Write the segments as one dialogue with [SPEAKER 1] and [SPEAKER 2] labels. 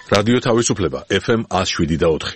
[SPEAKER 1] რადიო თავისუფლება FM 107.4.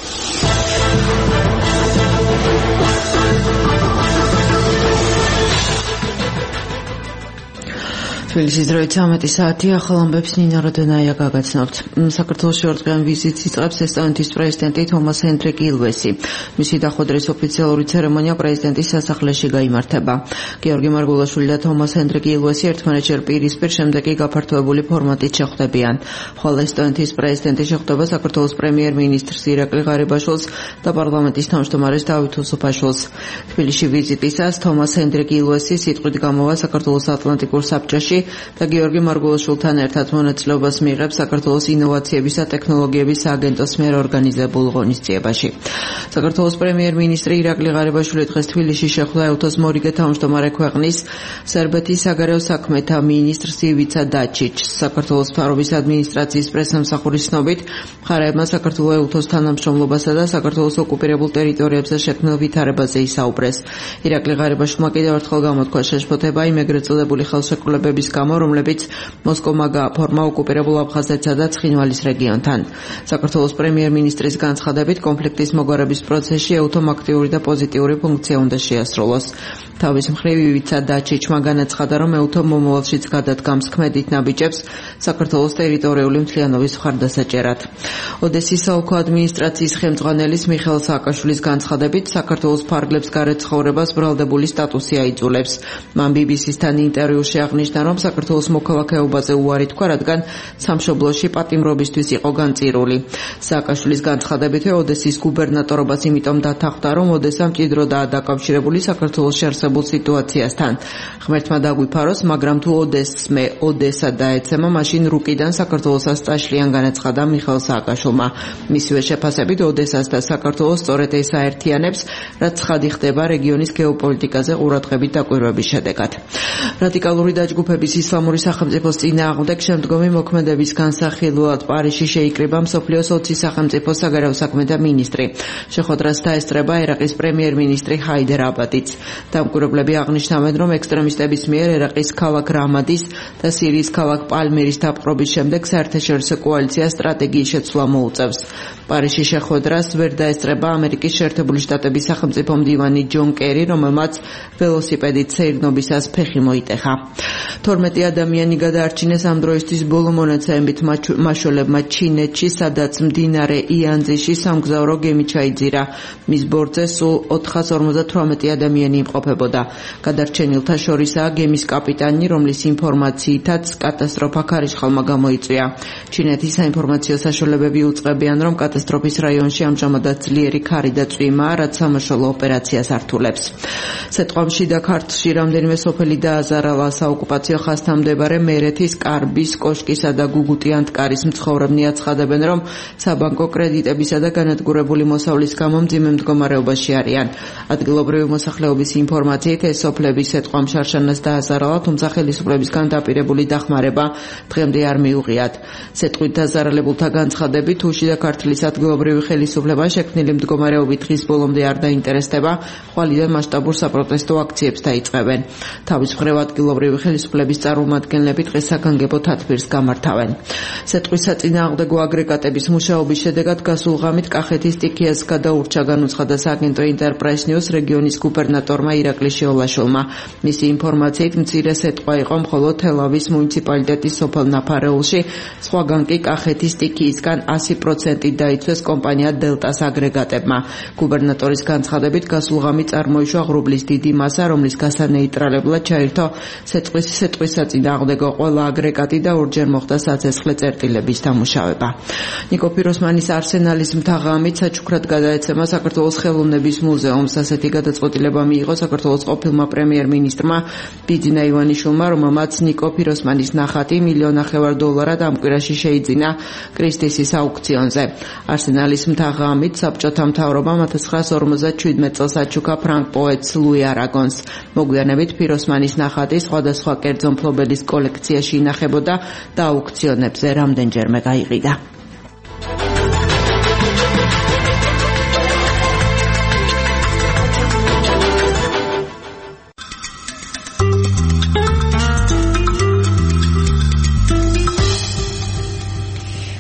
[SPEAKER 2] თბილისის დროით 13 საათი ახალ ამბებს ნინა როდენაია გაგაცნობთ. საქართველოს ორდღიან ვიზიტს იწყებს ესტონეთის პრეზიდენტი თომას ჰენდრიკ ილვესი. მისი დახვედრის ოფიციალური ცერემონია პრეზიდენტის სასახლეში გაიმართება. გიორგი მარგულაშვილი და თომას ჰენდრიკ ილვესი ერთმანეთშერ პირისპირ, შემდეგ კი გაფართოებული ფორმატით შეხვდებიან. ხოლო ესტონეთის პრეზიდენტი შეხვდება საქართველოს პრემიერ-მინისტრს ირაკლი ღარიბაშვილს და პარლამენტის თავმჯდომარეს დავით უსუფაშვილს. თბილისში ვიზიტისას თომას ჰენდრიკ ილვესი სიტყვით გამოვა საქართველოს ატლანტიკურ საბჭოში და გიორგი მარგულაშვილთან ერთად მონაწილეობას მიიღებს საქართველოს ინოვაციების და ტექნოლოგიების სააგენტოს მიერ ორგანიზებულ ღონისძიებაში. საქართველოს პრემიერ-მინისტრი ირაკლი ღარიბაშვილი დღეს თბილისში შეხვდა ეუთოს მორიგე თავმჯდომარე ქვეყნის სერბეთის საგარეო საქმეთა მინისტრს ივიცა დაჩიჩს. საქართველოს მთავრობის ადმინისტრაციის პრესსამსახურის ცნობით, მხარეებმა საქართველოს ეუთოს თანამშრომლობასა და საქართველოს ოკუპირებულ ტერიტორიებზე შექმნილ ვითარებაზე ისაუბრეს. ირაკლი ღარიბაშვილმა კიდევ ერთხელ გამოთქვა შეშფოთება იმ ეგრეთ წოდებული ხელშეკრულებების გამო, რომლებიც მოსკოვმა გააფორმა ოკუპირებულ აფხაზეთსა და ცხინვალის რეგიონთან. საქართველოს პრემიერ-მინისტრის განცხადებით, კონფლიქტის მოგვარების პროცესში ეუთომ აქტიური და პოზიტიური ფუნქცია უნდა შეასრულოს. თავის მხრივ ივიცა დაჩიჩმა განაცხადა, რომ ეუთომ მომავალშიც გადადგამს ქმედით ნაბიჯებს საქართველოს ტერიტორიული მთლიანობის მხარდასაჭერად. ოდესის საოლქო ადმინისტრაციის ხელმძღვანელის მიხეილ სააკაშვილის განცხადებით, საქართველოს ფარგლებს გარეთ ცხოვრებას ბრალდებული სტატუსი აიძულებს. მან BBC-სთან ინტერვიუში აღნიშნა, რომ საქართველოს მოქალაქეობაზე უარი თქვა, რადგან სამშობლოში პატიმრობისთვის იყო განწირული. სააკაშვილის განცხადებით, ოდესის გუბერნატორობას იმიტომ დათანხმდა, რომ ოდესა მჭიდროდაა დაკავშირებული საქართველოს შეარსებულ სიტუაციასთან. ღმერთმა დაგვიფაროს, მაგრამ თუ ოდესა დაეცემა, მაშინ რუკიდან საქართველოსაც წაშლიან, განაცხადა მიხეილ სააკაშვილმა. მისივე შეფასებით, ოდესას და საქართველოს სწორედ ეს აერთიანებს, რაც ცხადი ხდება რეგიონის გეოპოლიტიკაზე ყურადღებით დაკვირვების შედეგად. რადიკალური დაჯგუფების ისლამური სახელმწიფოს წინააღმდეგ შემდგომი მოქმედების განსახილველად პარიზში შეიკრიბა მსოფლიოს 20 სახელმწიფოს საგარეო საქმეთა მინისტრი. შეხვედრას დაესწრება ერაყის პრემიერ-მინისტრი ჰაიდერ აბადიც. დამკვირვებლები აღნიშნავენ, რომ ექსტრემისტების მიერ ერაყის ქალაქ რამადის და სირიის ქალაქ პალმირის დაპყრობის შემდეგ საერთაშორისო კოალიცია სტრატეგიის შეცვლა მოუწევს. პარიზში შეხვედრას ვერ დაესწრება ამერიკის შეერთებული შტატების სახელმწიფო მდივანი ჯონ კერი, რომელმაც ველოსიპედით სეირნობისას ფეხი მოიტეხა. 12 ადამიანი გადაარჩინეს ამ დროისთვის ბოლო მონაცემებით მაშველებმა ჩინეთში, სადაც მდინარე იანძიში სამგზავრო გემი ჩაიძირა. მის ბორტზე სულ 458 ადამიანი იმყოფებოდა. გადარჩენილთა შორისაა გემის კაპიტანი, რომლის ინფორმაციითაც კატასტროფა ქარიშხალმა გამოიწვია. ჩინეთის საინფორმაციო საშუალებები უწყებიან, რომ კატასტროფის რაიონში ამჟამადაც ძლიერი ქარი და წვიმაა, რაც სამაშველო ოპერაციას ართულებს. სეტყვამში და ქართლში რამდენიმე სოფელი დააზარალა. საოკუპაციო ხაზთან მდებარე მერეთის, კარბის, კოშკისა და გუგუტიანტკარის მცხოვრებნი აცხადებენ, რომ საბანკო კრედიტებისა და განადგურებული მოსავლის გამო მძიმე მდგომარეობაში არიან. ადგილობრივი მოსახლეობის ინფორმაციით, ეს სოფლები სეტყვამ შარშანას დააზარალა, თუმცა ხელისუფლებისგან დაპირებული დახმარება დღემდე არ მიუღიათ. სეტყვით დაზარალებულთა განცხადებით, თუში და ქართლის ადგილობრივი ხელისუფლება შექმნილი მდგომარეობით დღის ბოლომდე არ დაინტერესდება, ხვალიდან მასშტაბურ საპროტესტო აქციებს დაიწყებენ. თავის მხრივ ადგილობრივი ხელისუფლების წარმომადგენლები დღეს საგანგებო თათბირს გამართავენ. სეტყვის საწინააღმდეგო აგრეგატების მუშაობის შედეგად გასულ ღამით კახეთის სტიქიას გადაურჩა, განუცხადა სააგენტო ინტერპრეს ნიუს რეგიონის გუბერნატორმა ირაკლი შიოლაშვილმა. მისი ინფორმაციით, მცირე სეტყვა იყო მხოლოდ თელავის მუნიციპალიტეტის სოფელ ნაფარეულში, სხვაგან კი კახეთის სტიქიისგან 100% დაიცვეს კომპანია დელტას აგრეგატებმა. გუბერნატორის განცხადებით, გასულ ღამით წარმოიშვა ღრუბლის დიდი მასა, რომლის გასანეიტრალებლად ჩაირთო სეტყვის საწინააღმდეგო ყველა აგრეგატი და ორჯერ მოხდა საცეცხლე წერტილების დამუშავება. ნიკო ფიროსმანის არსენალის მთა-ღამით საჩუქრად გადაეცემა საქართველოს ხელოვნების მუზეუმს. ასეთი გადაწყვეტილება მიიღო საქართველოს ყოფილმა პრემიერ-მინისტრმა ბიძინა ივანიშვილმა, რომელმაც ნიკო ფიროსმანის ნახატი $1.5 ამ კვირაში შეიძინა კრისტისის აუქციონზე. არსენალის მთა-ღამით საბჭოთა მთავრობამ 1957 წელს აჩუქა ფრანკ პოეტს ლუი არაგონს. მოგვიანებით ფიროსმანის ნახატი სხვადასხვა კერძო მფლობელის კოლექციაში ინახებოდა და აუქციონებზე რამდენჯერმე გაიყიდა.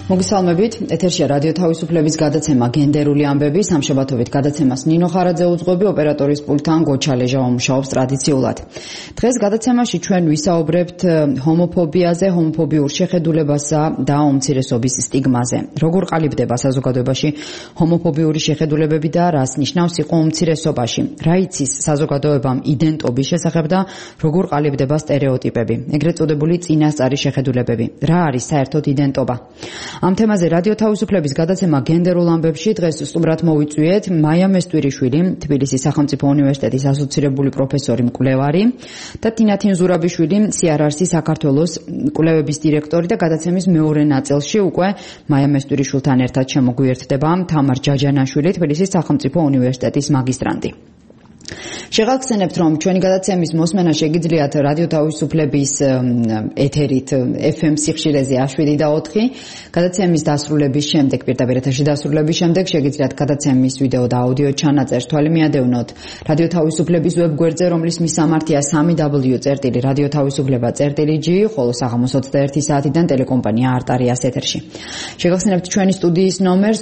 [SPEAKER 3] მოგესალმებით, ეთერშია რადიო თავისუფლების გადაცემა გენდერული ამბები, სამშაბათობით გადაცემას ნინო ხარაძე უძღვები, ოპერატორის პულტთან გოჩა ლეჟავა მუშაობს ტრადიციულად. დღეს გადაცემაში ჩვენ ვისაუბრებთ ჰომოფობიაზე, ჰომოფობიურ შეხედულებასა და უმცირესობის სტიგმაზე. როგორ ყალიბდება საზოგადოებაში ჰომოფობიური შეხედულებები და რას ნიშნავს იყო უმცირესობაში? რა იცის საზოგადოებამ იდენტობის შესახებ და როგორ ყალიბდება სტერეოტიპები? ეგრეთ წოდებული წინასწარი შეხედულებები. რა არის საერთოდ იდენტობა? ამ თემაზე რადიო თავისუფლების გადაცემა გენდერულ ამბებში დღეს სტუმრად მოვიწვიეთ მაია მესტვირიშვილი, თბილისის სახელმწიფო უნივერსიტეტის ასოცირებული პროფესორი მკვლევარი და თინათინ ზურაბიშვილი, CRRC საქართველოს კვლევების დირექტორი და გადაცემის მეორე ნაწილში უკვე მაია მესტვირიშვილთან ერთად შემოგვიერთდება თამარ ჯაჯანაშვილი, თბილისის სახელმწიფო უნივერსიტეტის მაგისტრანტი. შეგახსენებთ, რომ ჩვენი გადაცემის მოსმენა შეგიძლიათ რადიო თავისუფლების ეთერით FM სიხშირეზე 7 და 4. გადაცემის დასრულების შემდეგ, პირდაპირ ეთერში დასრულების შემდეგ შეგიძლიათ გადაცემის ვიდეო და აუდიო ჩანაწერს თვალი მიადევნოთ რადიო თავისუფლების ვებგვერდზე, რომლის მისამართია www.radiotavisufleba.gi, ხოლო საღამოს 21 საათიდან ტელეკომპანია არტარიას ეთერში. შეგახსენებთ ჩვენი სტუდიის ნომერს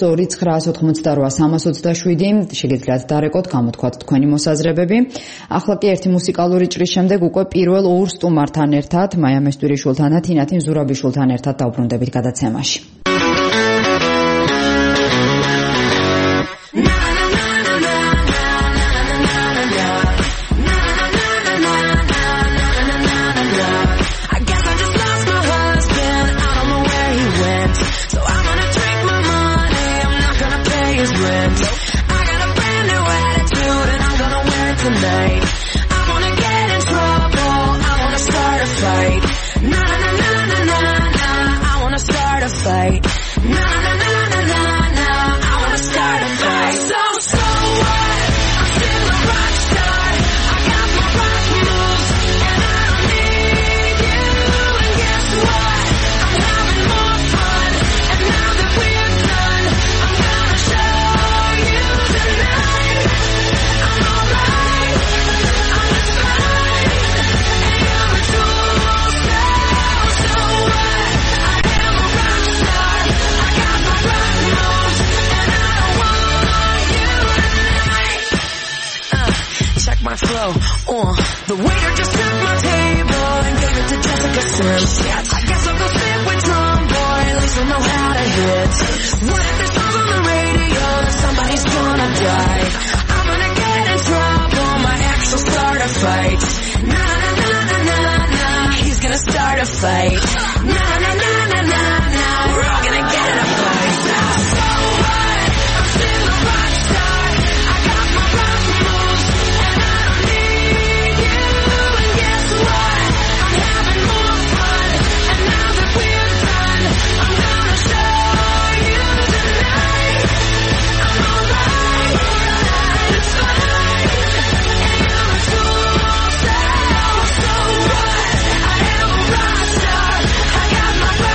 [SPEAKER 3] 2988327. შეგიძლიათ დარეკოთ, გამოთქვათ თქვენი მოსაზრებები. ახლა კი ერთი მუსიკალური ჭრის შემდეგ უკვე პირველ ორ სტუმართან ერთად, მაია მესტვირიშვილთან და თინათინ ზურაბიშვილთან ერთად დავბრუნდებით გადაცემაში.
[SPEAKER 4] The waiter just took my table and gave it to Jessica Sims. I guess I'll go sit with Tom Boy, at least I know how to hit. What if there's songs on the radio that somebody's gonna die? I'm gonna get in trouble, my ex will start a fight. Na na na na na na, he's gonna start a fight. Na na na na na na, we're all gonna get in a fight. So what? I'm still a rock star. I got my rock moves and I don't need you. And guess what? I'm having more fun. And now that we're done, I'm gonna show you tonight. I'm alright. It's fine. And you're a tool, so what? I am a rock star. I got my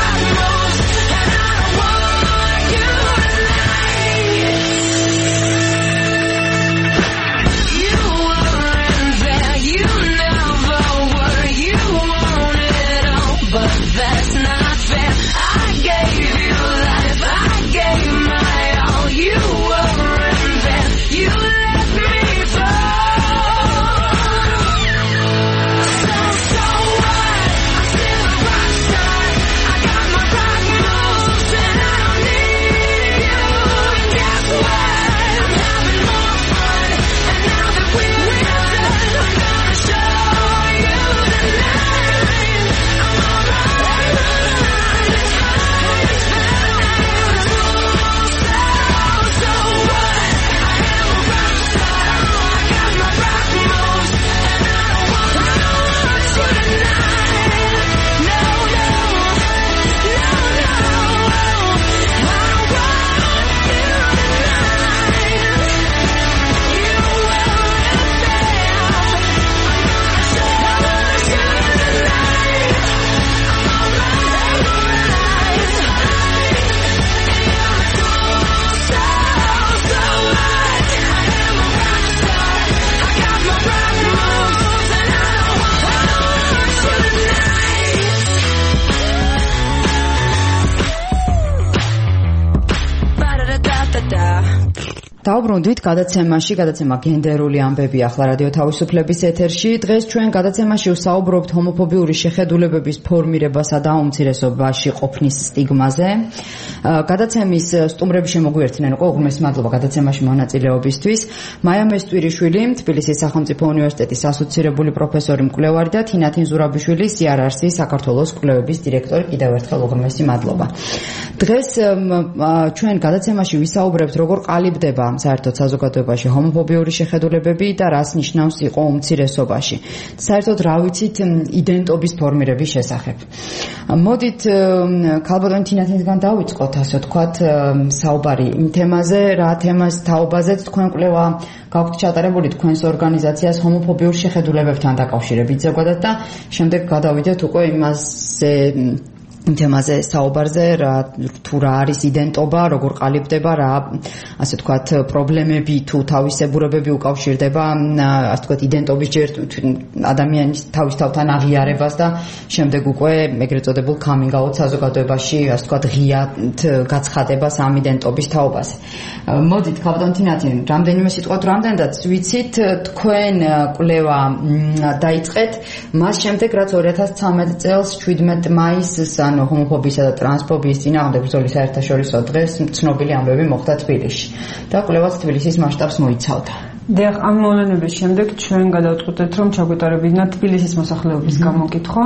[SPEAKER 3] დავბრუნდით გადაცემა გენდერული ამბები ახლა რადიო თავისუფლების ეთერში. დღეს ჩვენ გადაცემაში ვსაუბრობთ ჰომოფობიური შეხედულებების ფორმირებასა და უმცირესობაში ყოფნის სტიგმაზე. გადაცემის სტუმრები შემოგვიერთდნენ უკვე, უღრმესი მადლობა გადაცემაში მონაწილეობისთვის. მაია მესტვირიშვილი, თბილისის სახელმწიფო უნივერსიტეტის ასოცირებული პროფესორი მკვლევარი და თინათინ ზურაბიშვილი, CRRC საქართველოს კვლევების დირექტორი. კიდევ ერთხელ უღრმესი მადლობა. დღეს ჩვენ გადაცემაში ვისაუბრებთ, როგორ ყალიბდება საერთოდ საზოგადოებაში ჰომოფობიური შეხედულებები და რას ნიშნავს იყო უმცირესობაში. საერთოდ რა ვიცით იდენტობის ფორმირების შესახებ. მოდით ქალბატონი თინათინგან დავიწყოთ, ასე ვთქვათ, საუბარი იმ თემაზე, რა თემას თაობაზეც თქვენ კვლევა გაქვთ ჩატარებული თქვენს ორგანიზაციას ჰომოფობიურ შეხედულებებთან დაკავშირებით ზოგადად და შემდეგ გადავიდეთ უკვე იმაზე თემაზე საუბარზე, თუ რა არის იდენტობა, როგორ ყალიბდება, რა ასე ვთქვათ პრობლემები თუ თავისებურებები უკავშირდება, ასე ვთქვათ იდენტობის ჯერ ადამიანის თავისთავთან აღიარებას და შემდეგ უკვე ეგრეთ წოდებულ coming out საზოგადოებაში, ასე ვთქვათ ღიად გაცხადებას ამ იდენტობის თაობაზე. მოდით ქალბატონ თინათინ, რამდენიმე სიტყვით რამდენადაც ვიცით, თქვენ კვლევა დაიწყეთ მას შემდეგ, რაც 2013 წელს 17 მაისს ჰომოფობიისა და ტრანსფობიის წინააღმდეგ ბრძოლის საერთაშორისო დღეს ცნობილი ამბები მოხდა თბილისში და კვლევაც თბილისის მასშტაბს მოიცავდა.
[SPEAKER 5] დიახ, ამ მოვლენების შემდეგ ჩვენ გადავწყვეტეთ, რომ ჩაგვეტარებინა თბილისის მოსახლეობის გამოკითხვა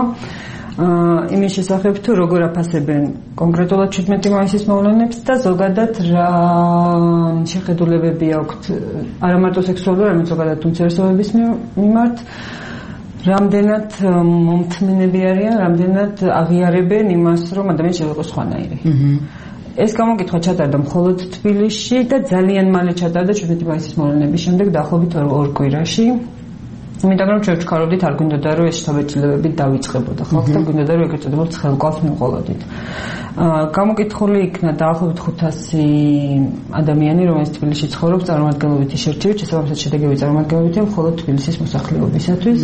[SPEAKER 5] იმის შესახებ, თუ როგორ აფასებენ კონკრეტულად 17 მაისის მოვლენებს და ზოგადად რა შეხედულებები აქვთ არა მარტო სექსუალური, არამედ ზოგადად უმცირესობების მიმართ. რამდენად მომთმინები არიან, რამდენად აღიარებენ იმას, რომ ადამიანი შეიძლება იყოს სხვანაირი. ეს გამოკითხვა ჩატარდა მხოლოდ თბილისში და ძალიან მალე ჩატარდა 17 მაისის მოვლენების შემდეგ, დაახლოებით 2 კვირაში. იმიტომ რომ ჩვენ ვჩქარობდით, არ გვინდოდა რომ ეს შთაბეჭდილებები დავიწყებოდა ხალხს და გვინდოდა რომ ეგრეთ წოდებულ ცხელკავს მივყოლოდით. გამოკითხული იქნა დაახლოებით 500 ადამიანი, რომელიც თბილისში ცხოვრობს, წარმომადგენლობითი შერჩევით, შესაბამისად შედეგები წარმომადგენლობითია მხოლოდ თბილისის მოსახლეობისათვის.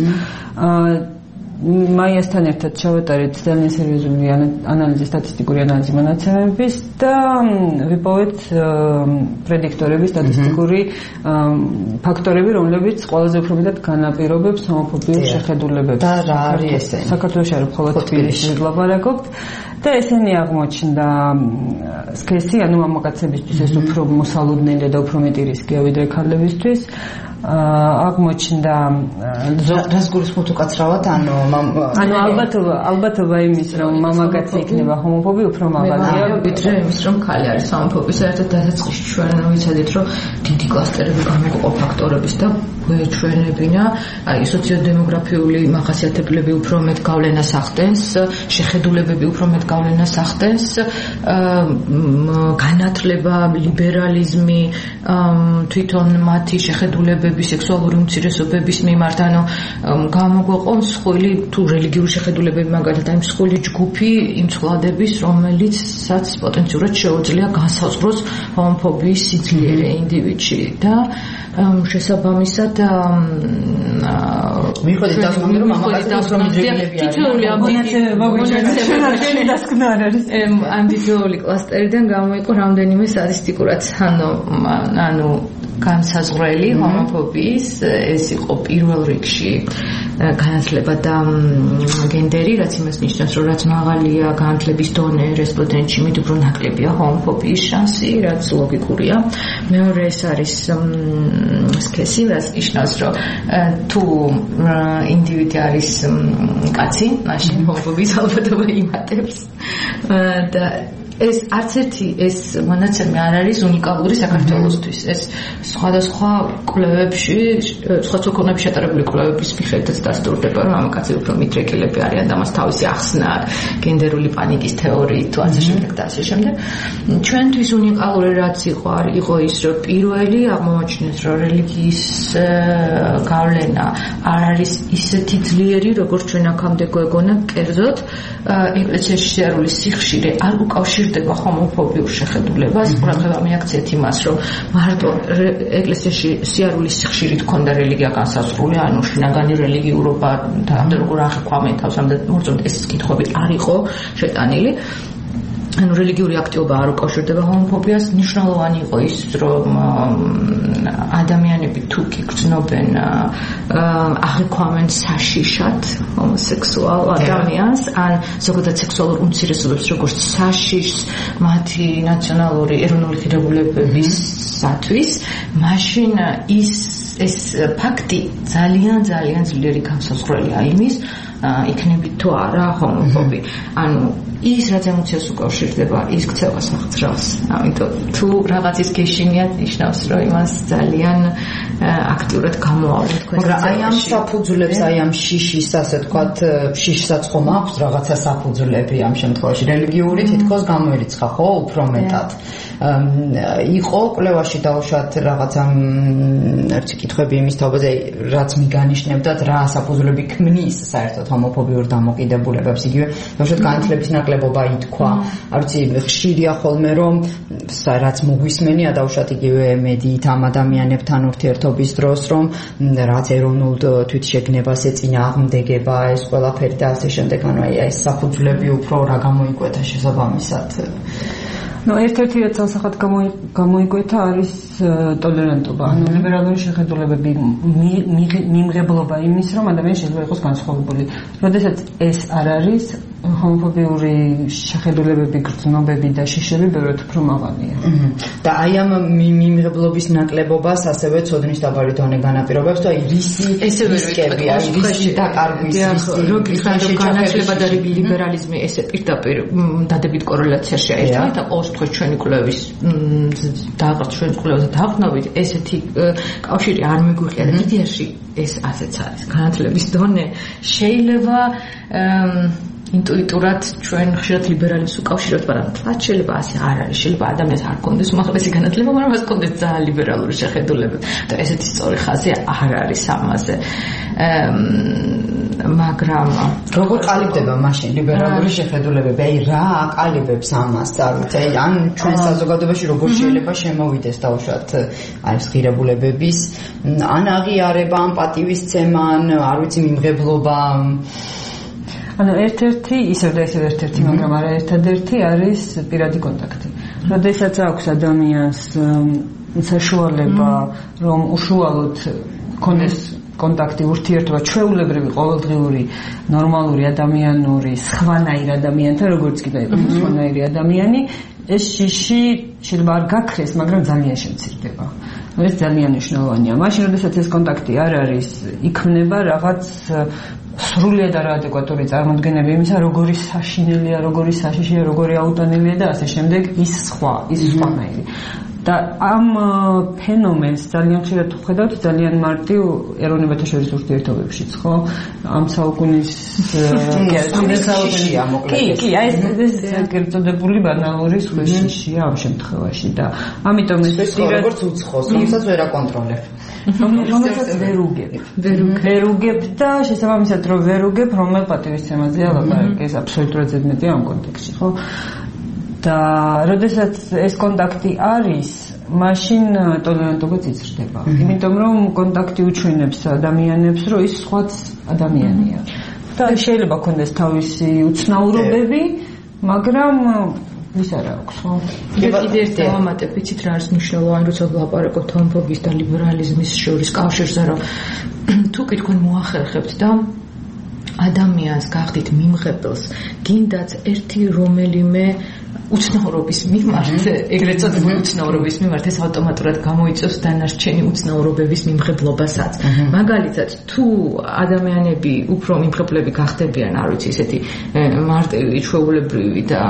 [SPEAKER 5] მაიასთან ერთად ჩავეტარეთ ძალიან სერიოზული ანალიზი, სტატისტიკური ანალიზი მონაცემების და ვიპოვეთ პრედიქტორები, სტატისტიკური ფაქტორები, რომლებიც ყველაზე უფრო მეტად განაპირობებს ჰომოფობიურ შეხედულებებს.
[SPEAKER 3] და რა არის ესენი?
[SPEAKER 5] საქართველოში არ მხოლოდ თბილისში ვლაპარაკობთ და ესენი აღმოჩნდა სქესი, ანუ მამაკაცებისთვის ეს უფრო მოსალოდნელია და უფრო მეტი რისკია ვიდრე ქალებისთვის. აღმოჩნდა
[SPEAKER 3] რას გულისხმობთ უკაცრავად, ანუ
[SPEAKER 5] ალბათობა იმის, რომ მამაკაცი იქნება ჰომოფობი უფრო მაღალია
[SPEAKER 2] ვიდრე იმის, რომ ქალი არის ჰომოფობი. საერთოდ დასაწყისში ჩვენ ვიცოდით, რომ დიდი კლასტერები გამოყოფ ფაქტორების და ჩვენებინა, აი სოციოდემოგრაფიული მახასიათებლები უფრო მეტ გავლენას ახდენს, შეხედულებები უფრო მეტ გავლენას ახდენს, განათლება, ლიბერალიზმი, თვითონ მათი შეხედულებები სექსუალური უმცირესობების მიმართ, ანუ გამოგვეყო მსხვილი თუ რელიგიური შეხედულებები, მაგალითად აი მსხვილი ჯგუფი იმ ცვლადების, რომელიცაც პოტენციურად შეუძლია განსაზღვროს ჰომოფობიის სიძლიერე ინდივიდში და შესაბამისად
[SPEAKER 3] მიხვდით დასკვნამდე, რომ მამაკაცები უფრო მიძრიგილები არიან.
[SPEAKER 2] თითოეული ამ თითოეული კლასტერიდან გამოიყო რამდენიმე სტატისტიკურად, ანუ განსაზღვრელი ჰომოფობიის, ეს იყო პირველ რიგში განათლება და გენდერი, რაც იმას ნიშნავს, რომ რაც მაღალია განათლების დონე რესპონდენტში, მით უფრო ნაკლებია ჰომოფობიის შანსი, რაც ლოგიკურია. მეორე ეს არის სქესი, რაც ნიშნავს, რომ თუ ინდივიდი არის კაცი, მაშინ ჰომოფობიის ალბათობა იმატებს და ეს არც ერთი ეს მონაცემი არ არის უნიკალური საქართველოსთვის. ეს სხვადასხვა კვლევებში, სხვა ცოქონებში შეტარებული კვლევების მიხედვითაც დასტურდება, რომ მამაკაცები უფრო მიდრეკილები არიან და მას თავისი ახსნა აქვს გენდერული პანიკის თეორიით თუ ასე შემდეგ და ასე შემდეგ. ჩვენთვის უნიკალური რაც იყო ის, რომ პირველი აღმოაჩინეთ, რომ რელიგიის გავლენა არ არის ისეთი ძლიერი, როგორც ჩვენ აქამდე გვეგონა, კერძოდ ეკლესიაში შეარული სიხშირე არ უკავშირდება ჰომოფობიურ შეხედულებას. ყურადღება მიაქცეთ იმას, რომ მარტო ეკლესიაში სიარულის სიხშირით ქონდა რელიგია განსაზღვრული, ანუ შინაგანი რელიგიურობა და როგორ აღიქვამენ თავს, ამ მოწმობთ ეს კითხვები არ იყო შეტანილი. ანუ რელიგიური აქტივობა არ უკავშირდება ჰომოფობიას, მნიშვნელოვანი იყო ის, რომ ადამიანები თუ გიგრძნობენ აღიქვამენ საშიშად ჰომოსექსუალ ადამიანს, ან ზოგადად სექსუალურ უმცირესობებს, როგორც საშიშს, მათი ნაციონალური ეროვნული ღირებულებებისათვის, მაშინ ეს ფაქტი ძალიან ძლიერი განსაზღვრელია იმის, იქნებით თუ არა ჰომოფობი. ანუ ის რაც ემოციას უკავშირდება, ის ქცევას აღწევს. ამიტომ თუ რაღაცის გეშინიათ ნიშნავს, რომ იმას ძალიან აქტიურად გამოავლენთ თქვენ.
[SPEAKER 3] მაგრამ აი ამ საფუძვლებს, აი ამ შიშის, ასე თქვათ, შიშსაც ხომ აქვს რაღაცა საფუძვლები ამ შემთხვევაში. რელიგიური თითქოს გამოირიცხა, ხო, უფრო მეტად. იყო კვლევაში დაუშვათ რაღაცა ერთი კითხვები იმის თაობაზე, რაც მიგანიშნებდათ, რა საფუძვლები ქმნის საერთოდ ჰომოფობიურ დამოკიდებულებებს. იგივე დაუშვათ განათლების ნაკლებობა ითქვა. არ ვიცი, ხშირია ხოლმე რომ რაც მოგვისმენია დაუშვათ იგივე მედიით ამ ადამიანებთან ურთიერთობის დროს, რომ რაც ეროვნულ თვითშეგნებას ეწინააღმდეგება ეს ყველაფერი და ასე შემდეგ, ანუ აი ეს საფუძვლები უფრო რა გამოიკვეთა შესაბამისად.
[SPEAKER 5] ერთ-ერთი რაც ასახად გამოიკვეთა არის ტოლერანტობა, ანუ ლიბერალური შეხედულებები, მიმღებლობა იმის, რომ ადამიანი შეიძლება იყოს განსხვავებული. როდესაც ეს არ არის, ჰომოფობიური შეხედულებები, გრძნობები და შიშები ბევრად უფრო მაღალია.
[SPEAKER 3] და აი ამ მიმღებლობის ნაკლებობას ასევე ცოდნის დაბალი დონე განაპირობებს, აი რისკები, აი რისკი დაკარგვის
[SPEAKER 2] რისკი, განათლება და ლიბერალიზმი ესე პირდაპირ დადებით კორელაციაშია ერთმანეთთან და ყოველ შემთხვევაში ჩვენი კვლევის ჩვენი კვლევაზე დაყრდნობით ესეთი კავშირი არ მიგვიყია და იდეაში ეს ასეც არის. განათლების დონე შეიძლება ინტუიტურად ჩვენ ხშირად ლიბერალიზმს უკავშირებთ, მაგრამ თლაც შეიძლება ასე არ არის. შეიძლება ადამიანს არ კონდეს უმაღლესი განათლება, მაგრამ მას კონდეს ძალიან ლიბერალური შეხედულებები. და ესეთი სწორი ხაზი არ არის ამაზე. მაგრამ
[SPEAKER 3] როგორ ყალიბდება მაშინ ლიბერალური შეხედულებები? აი რა აკალიბებს ამას, არ ვიცი, ან ჩვენ საზოგადოებაში როგორ შეიძლება შემოვიდეს დაუშვათ აი ეს ღირებულებების ან აღიარება, ან პატივისცემა, ან არ ვიცი მიმღებლობა.
[SPEAKER 5] ანუ ერთ-ერთი, ისევ და ისევ ერთ-ერთი, მაგრამ არა ერთადერთი არის პირადი კონტაქტი. როდესაც აქვს ადამიანს საშუალება, რომ უშუალოდ ქონდეს კონტაქტი, ურთიერთობა, ჩვეულებრივი, ყოველდღიური, ნორმალური ადამიანური, სხვანაირი ადამიანთან, როგორც კიდე იყოს სხვანაირი ადამიანი, ეს შიში შეიძლება არ გაქრეს, მაგრამ ძალიან შემცირდება. ეს ძალიან მნიშვნელოვანია. მაშინ, როდესაც ეს კონტაქტი არ არის, იქმნება რაღაც სრულიად არაადეკვატური წარმოდგენები იმისა, როგორი საშინელია, როგორი საშიშია, როგორი აუტანელია და ასე შემდეგ, ის სხვანაირი. და ამ ფენომენს ძალიან ხშირად ვხედავთ ძალიან მარტივ ეროვნებათა შორის ურთიერთობებშიც, ხო? ამ საუკუნის
[SPEAKER 3] შიშია მოკლედ.
[SPEAKER 5] კი, აი ეს კერძოდებული ბანალური შიშია ამ შემთხვევაში და ამიტომ ეს
[SPEAKER 3] როგორც უცხოს, რომელსაც ვერ აკონტროლებ.
[SPEAKER 5] რომელსაც ვერ უგებ და შესაბამისად რომ ვერ უგებ, რომელ პატივისცემაზეა ლაპარაკი, ეს აბსოლუტურად ზედმეტია ამ კონტექსტში, ხო? და როდესაც ეს კონტაქტი არის, მაშინ ტოლერანტობაც იზრდება. იმიტომ რომ კონტაქტი უჩვენებს ადამიანებს, რომ ის სხვაც ადამიანია. და შეიძლება ქონდეს თავისი უცნაურობები, მაგრამ ვის არ აქვს, ხო?
[SPEAKER 2] კიდე ერთ დავამატებ, იცით რა არის მნიშვნელოვანი, როცა ვლაპარაკობთ ჰომოფობიის და ლიბერალიზმის შორის კავშირზე, რომ თუ კი თქვენ მოახერხებთ და ადამიანს გახდით მიმღებელს, გინდაც ერთი რომელიმე უცნაურობის მიმართ, ეგრეთ წოდებული უცნაურობის მიმართ ეს ავტომატურად გამოიწვევს დანარჩენი უცნაურობების მიმღებლობასაც. მაგალითად, თუ ადამიანები უფრო მიმღებლები გახდებიან, არ ვიცი, ესეთი მარტივი, ჩვეულებრივი და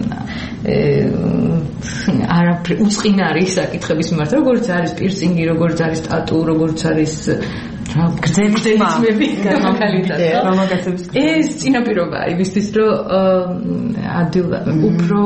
[SPEAKER 2] არაფერი უწყინარი საკითხების მიმართ, როგორც არის პირსინგი, როგორც არის ტატუ, როგორც არის გრძელიწმები გამოგალითად, ეს წინაპირობაა იმისთვის, რომ უფრო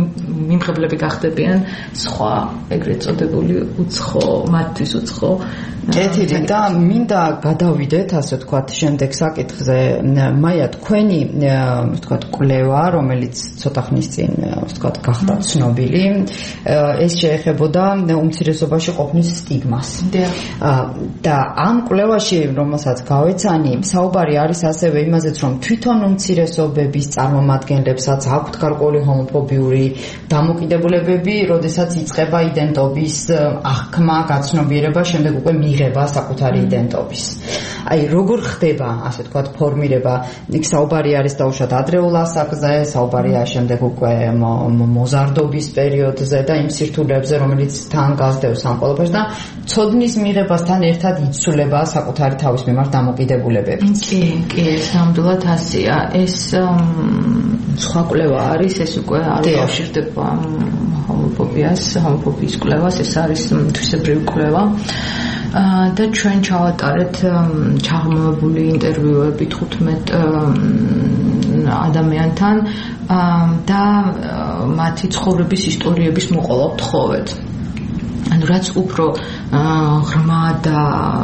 [SPEAKER 2] მიმღებლები გახდებიან სხვა ეგრეთ წოდებული უცხო, მათთვის უცხო
[SPEAKER 3] კეთილი და მინდა გადავიდეთ ასე ვთქვათ შემდეგ საკითხზე. მაია, თქვენი ვთქვათ კვლევა, რომელიც ცოტა ხნის წინ ვთქვათ გახდა ცნობილი, ეს შეეხებოდა უმცირესობაში ყოფნის სტიგმას. და ამ კვლევაში, რომელსაც გავეცანი, საუბარი არის ასევე იმაზეც, რომ თვითონ უმცირესობების წარმომადგენლებსაც აქვთ გარკვეული ჰომოფობიური დამოკიდებულებები, როდესაც იწყება იდენტობის აღქმა, გაცნობიერება, შემდეგ უკვე მიღება საკუთარი იდენტობის. აი, როგორ ხდება, ასე ვთქვათ, ფორმირება? იქ საუბარი არის დაუშვათ ადრეულ ასაკზე, საუბარია შემდეგ უკვე მოზარდობის პერიოდზე და იმ სირთულეებზე, რომელიც თან გასდევს ამ ყველაფერს და ცოდნის მიღებასთან ერთად იცვლება საკუთარი თავის მიმართ დამოკიდებულებები.
[SPEAKER 2] კი, ნამდვილად ასეა. ეს სხვა კვლევა არის, ეს უკვე არ უკავშირდება ჰომოფობიის კვლევას, ეს არის თვისებრივი კვლევა. და ჩვენ ჩავატარეთ ჩაღრმავებული ინტერვიუები 15 ადამიანთან და მათი ცხოვრების ისტორიების მოყოლა ვთხოვეთ. ანუ რაც უფრო ღრმა და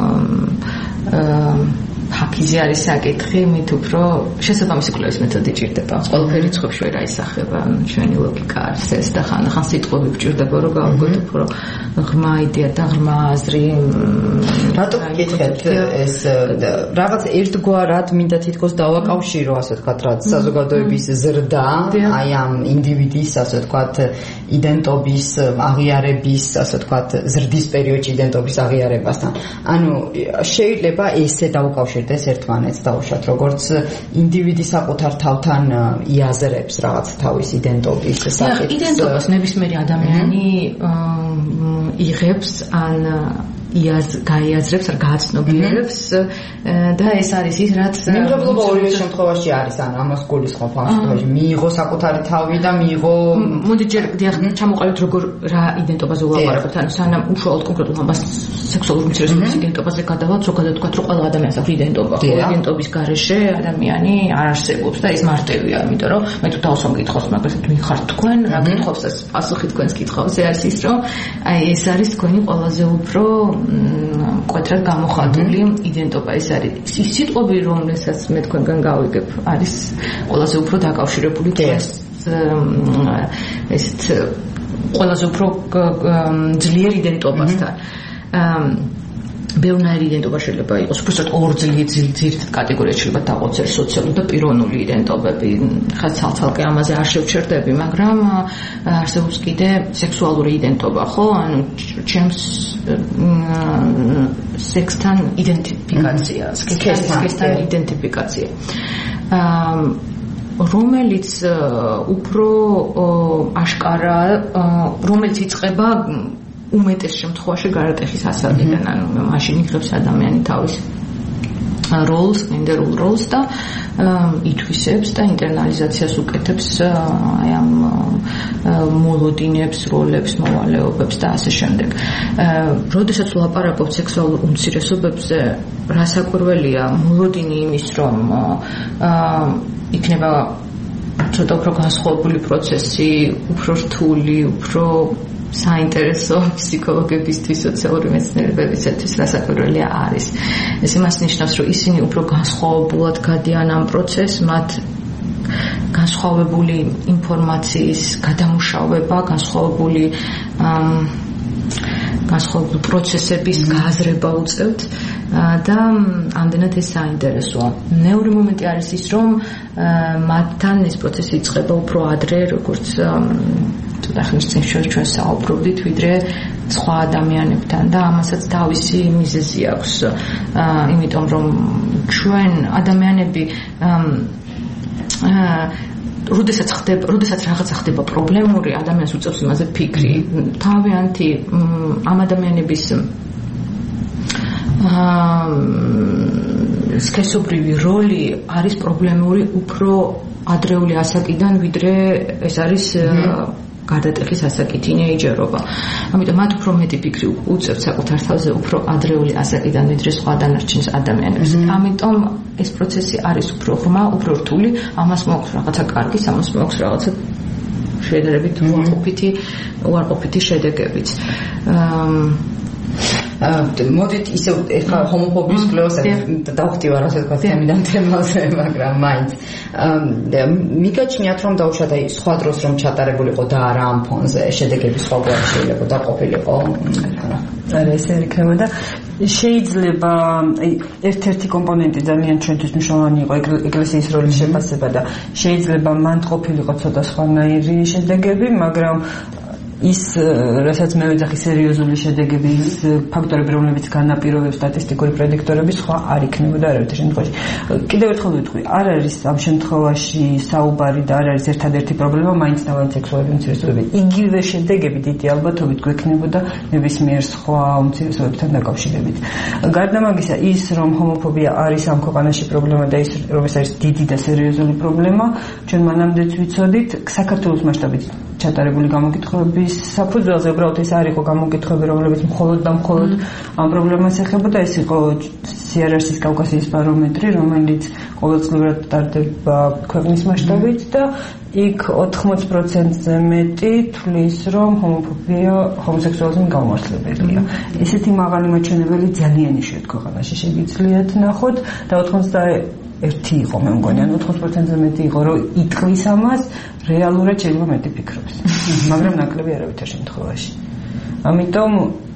[SPEAKER 2] ფაქიზი არის საკითხი, მით უფრო შესაბამისი კვლევის მეთოდი ჭირდება. ყველაფერი ცხობს ვერ აისახება, ჩვენი ლოგიკა არის ეს და ხან სიტყვები გვჭირდება, რომ გავუგოთ უფრო ღრმა იდეა და ღრმა აზრი.
[SPEAKER 3] რატო გითხეთ ეს რაღაც ერთგვარად მინდა თითქოს დავაკავშირო, ასე ვთქვათ, რაც საზოგადოების ზრდა, აი ამ ინდივიდის, ასე ვთქვათ, იდენტობის აღიარების, ასე ვთქვათ, ზრდის პერიოდში იდენტობის აღიარებასთან. ანუ შეიძლება ესე დავუკავშირდეს ერთმანეთს დაუშვათ, როგორც ინდივიდი საკუთარ თავთან იაზრებს რაღაც თავის იდენტობის საკითხს.
[SPEAKER 2] იდენტობას ნებისმიერი ადამიანი იღებს ან გაიაზრებს, არ გააცნობიერებს და ეს არის ის, რაც
[SPEAKER 3] მიმღებლობა ორივე შემთხვევაში არის, ანუ ამას გულისხმობ ამ შემთხვევაში მიიღო საკუთარი თავი და მიიღო.
[SPEAKER 2] მოდი ჯერ ჩამოყალიბოთ როგორ რა იდენტობაზე ვლაპარაკობთ, ანუ სანამ უშუალოდ კონკრეტულ ამას სექსუალური უმცირესობის იდენტობაზე გადავალთ, ზოგადად ვთქვათ, რომ ყველა ადამიანს აქვს იდენტობა, ხო, იდენტობის გარეშე ადამიანი არ არსებობს და ის მარტივია, იმიტომ რომ მე თუ დავსვამ კითხვას, მაგალითად ვინ ხართ თქვენ, რა კითხავს ეს პასუხი თქვენს კითხვაზე არის ის, რომ აი ეს არის თქვენი ყველაზე უფრო მკვეთრად გამოხატული იდენტობა. ეს არის ის სიტყვები, რომელსაც მე თქვენგან გავიგებ, არის ყველაზე უფრო დაკავშირებული თქვენს ესეთ ყველაზე უფრო ძლიერ იდენტობასთან. ბევრნაირი იდენტობა შეიძლება იყოს, უბრალოდ ორ ძირითად კატეგორიად შეიძლება დაყოцеრ სოციალური და პიროვნული იდენტობები. ხა ცალ-ცალკე ამაზე არ შევჩერდები, მაგრამ არსებობს კიდე სექსუალური იდენტობა, ხო? ანუ ჩემს სექსთან იდენტიფიკაცია, სექსთან იდენტიფიკაცია. რომელიც უფრო აშკარა, რომელიც იწყება უმეტეს შემთხვევაში გარეტეხის ასაკიდან, ანუ მაშინ იღებს ადამიანი თავის როლს, გენდერულ როლს და ითვისებს და ინტერნალიზაციას უკეთებს აი ამ მოლოდინებს, როლებს, მოვალეობებს და ასე შემდეგ. როდესაც ვლაპარაკობთ სექსუალურ უმცირესობებზე, რასაკვირველია, მოლოდინი იმის, რომ იქნება ცოტა უფრო განსხვავებული პროცესი, უფრო რთული, უფრო საინტერესო ფსიქოლოგებისთვის, სოციალური მეცნიერებებისთვის რასაკვირველია არის. ეს იმას ნიშნავს, რომ ისინი უფრო განსხვავებულად გადიან ამ პროცესს, მათ განსხვავებული ინფორმაციის გადამუშავება, განსხვავებული პროცესების გააზრება უწევთ და ამდენად ეს საინტერესოა. მეორე მომენტი არის ის, რომ მათთან ეს პროცესი იწყება უფრო ადრე, როგორც ცოტა ხნის წინ ჩვენ საუბრობდით, ვიდრე სხვა ადამიანებთან და ამასაც თავისი მიზეზი აქვს. იმიტომ რომ ჩვენ ადამიანები როდესაც რაღაცა ხდება პრობლემური, ადამიანს უწევს იმაზე ფიქრი. თავიანთი ამ ადამიანების სქესობრივი როლი არის პრობლემური უფრო ადრეული ასაკიდან, ვიდრე ეს არის გარდატეხის ასაკი, თინეიჯერობა. ამიტომ მათ უფრო მეტი ფიქრი უწევთ საკუთარ თავზე უფრო ადრეული ასაკიდან, ვიდრე სხვა დანარჩენ ადამიანებს. ამიტომ ეს პროცესი არის უფრო ღრმა, უფრო რთული, ამას მოაქვს რაღაცა კარგი, ამას მოაქვს რაღაცა შედარებით უარყოფითი შედეგებიც.
[SPEAKER 3] მოდით ისე ეხლა ჰომოფობიის კვლევას დავხტივარ ასე ვთქვათ თემიდან თემაზე, მაგრამ მაინც მიგაჩნიათ რომ დაუშვათ აი სხვა დროს რომ ჩატარებულიყო და არა ამ ფონზე შედეგები სხვაგვარი შეიძლება დაყოფილიყო.
[SPEAKER 5] არა ესე იქნებოდა შეიძლება ერთ-ერთი კომპონენტი ძალიან ჩვენთვის მნიშვნელოვანი იყო ეკლესიის როლის შეფასება და შეიძლება მანდ ყოფილიყო ცოტა სხვანაირი შედეგები, მაგრამ ის რასაც მე ვეძახი სერიოზული შედეგები, ის ფაქტორები, რომლებიც განაპირობებს სტატისტიკური პრედიქტორები, სხვა არ იქნებოდა არავითარ შემთხვევაში. კიდევ ერთხელ ვიტყვი, არ არის ამ შემთხვევაში საუბარი და არ არის ერთადერთი პრობლემა მაინც და მაინც სექსუალური უმცირესობები. იგივე შედეგები დიდი ალბათობით გვექნებოდა ნებისმიერ სხვა უმცირესობებთან დაკავშირებით. გარდა მაგისა, ის რომ ჰომოფობია არის ამ ქვეყანაში პრობლემა და ის რომ ეს არის დიდი და სერიოზული პრობლემა, ჩვენ მანამდეც ვიცოდით საქართველოს მასშტაბით ჩატარებული გამოკითხვების საფუძველზე უბრალოდ ეს არ იყო გამოკითხვები, რომლებიც მხოლოდ და მხოლოდ ამ პრობლემას ეხებოდა, ეს იყო CRRC-ის კავკასიის ბარომეტრი, რომელიც ყოველწლიურად ტარდება ქვეყნის მასშტაბით და იქ 80%-ზე მეტი თვლის, რომ ჰომოფობია, ჰომოსექსუალიზმი გაუმართლებელია. ესეთი მაღალი მაჩვენებელი ძალიან იშვიათ ქვეყანაში შეგიძლიათ ნახოთ და 91 იყო მე მგონი, ან 80%-ზე მეტი იყო, რომ იტყვის ამას, რეალურად შეიძლება მეტი ფიქრობს. მაგრამ ნაკლები არავითარ შემთხვევაში. ამიტომ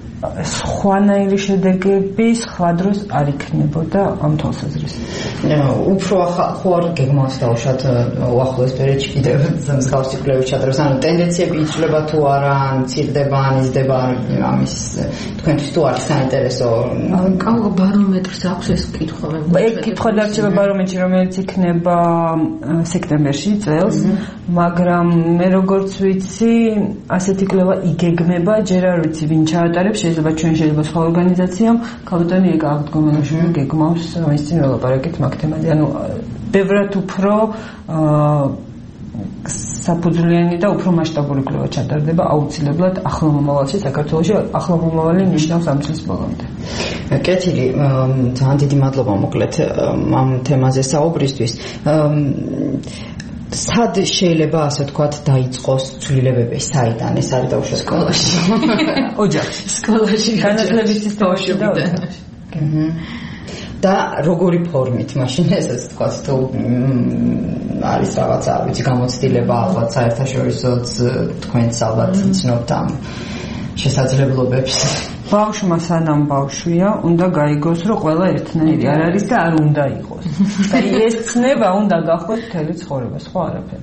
[SPEAKER 5] სხვანაირი შედეგები სხვა დროს არ იქნებოდა ამ თვალსაზრისით.
[SPEAKER 3] უფრო ხო არ გეგმავს დავუშვათ უახლოეს პერიოდში კიდევ მსგავსი კვლევები ჩატარებს, ანუ ტენდენციები იცვლება თუ არა, ან მცირდება, ან იზრდება, ამის თქვენთვის თუ არის საინტერესო.
[SPEAKER 2] ბარომეტრს აქვს ეს კითხვა.
[SPEAKER 5] კითხვა დარჩება ბარომეტრში, რომელიც იქნება სექტემბერში წელს, მაგრამ მე როგორც ვიცი, ასეთი კვლევა იგეგმება, ჯერ არ ვიცი ვინ ჩაატარებს, შეიძლება ჩვენ შეიძლება სხვა ორგანიზაციამ, ქალბატონი ეგ აღდგომელაშვილი გეგმავს ამის წინ ველაპარაკეთ მაგ თემაზე. ანუ ბევრად უფრო საფუძვლიანი და უფრო მასშტაბური კვლევა ჩატარდება აუცილებლად ახლო მომავალში საქართველოში, ახლო მომავალი ნიშნავს ამ წლის ბოლომდე.
[SPEAKER 3] კეთილი, ძალიან დიდი მადლობა მოკლედ ამ თემაზე საუბრისთვის. სად შეიძლება ასე ვთქვათ დაიწყოს ცვლილებები, საიდან ეს არის დაუშვათ სკოლაში?
[SPEAKER 5] ოჯახში,
[SPEAKER 2] სკოლაში,
[SPEAKER 5] განათლების სისტემაში და
[SPEAKER 3] და როგორი ფორმით მაშინ ესე ვთქვათ თუ არის რაღაცა, ვიცი, გამოცდილება ალბათ საერთაშორისოც თქვენც ალბათ იცნობთ ამ შესაძლებლობებს.
[SPEAKER 5] ბავშვმა სანამ ბავშვია, უნდა გაიგოს, რომ ყველა ერთნაირი არ არის და არ უნდა იყოს. და ეს ცნება უნდა გახდეს მთელი ცხოვრება, სხვა არაფერი.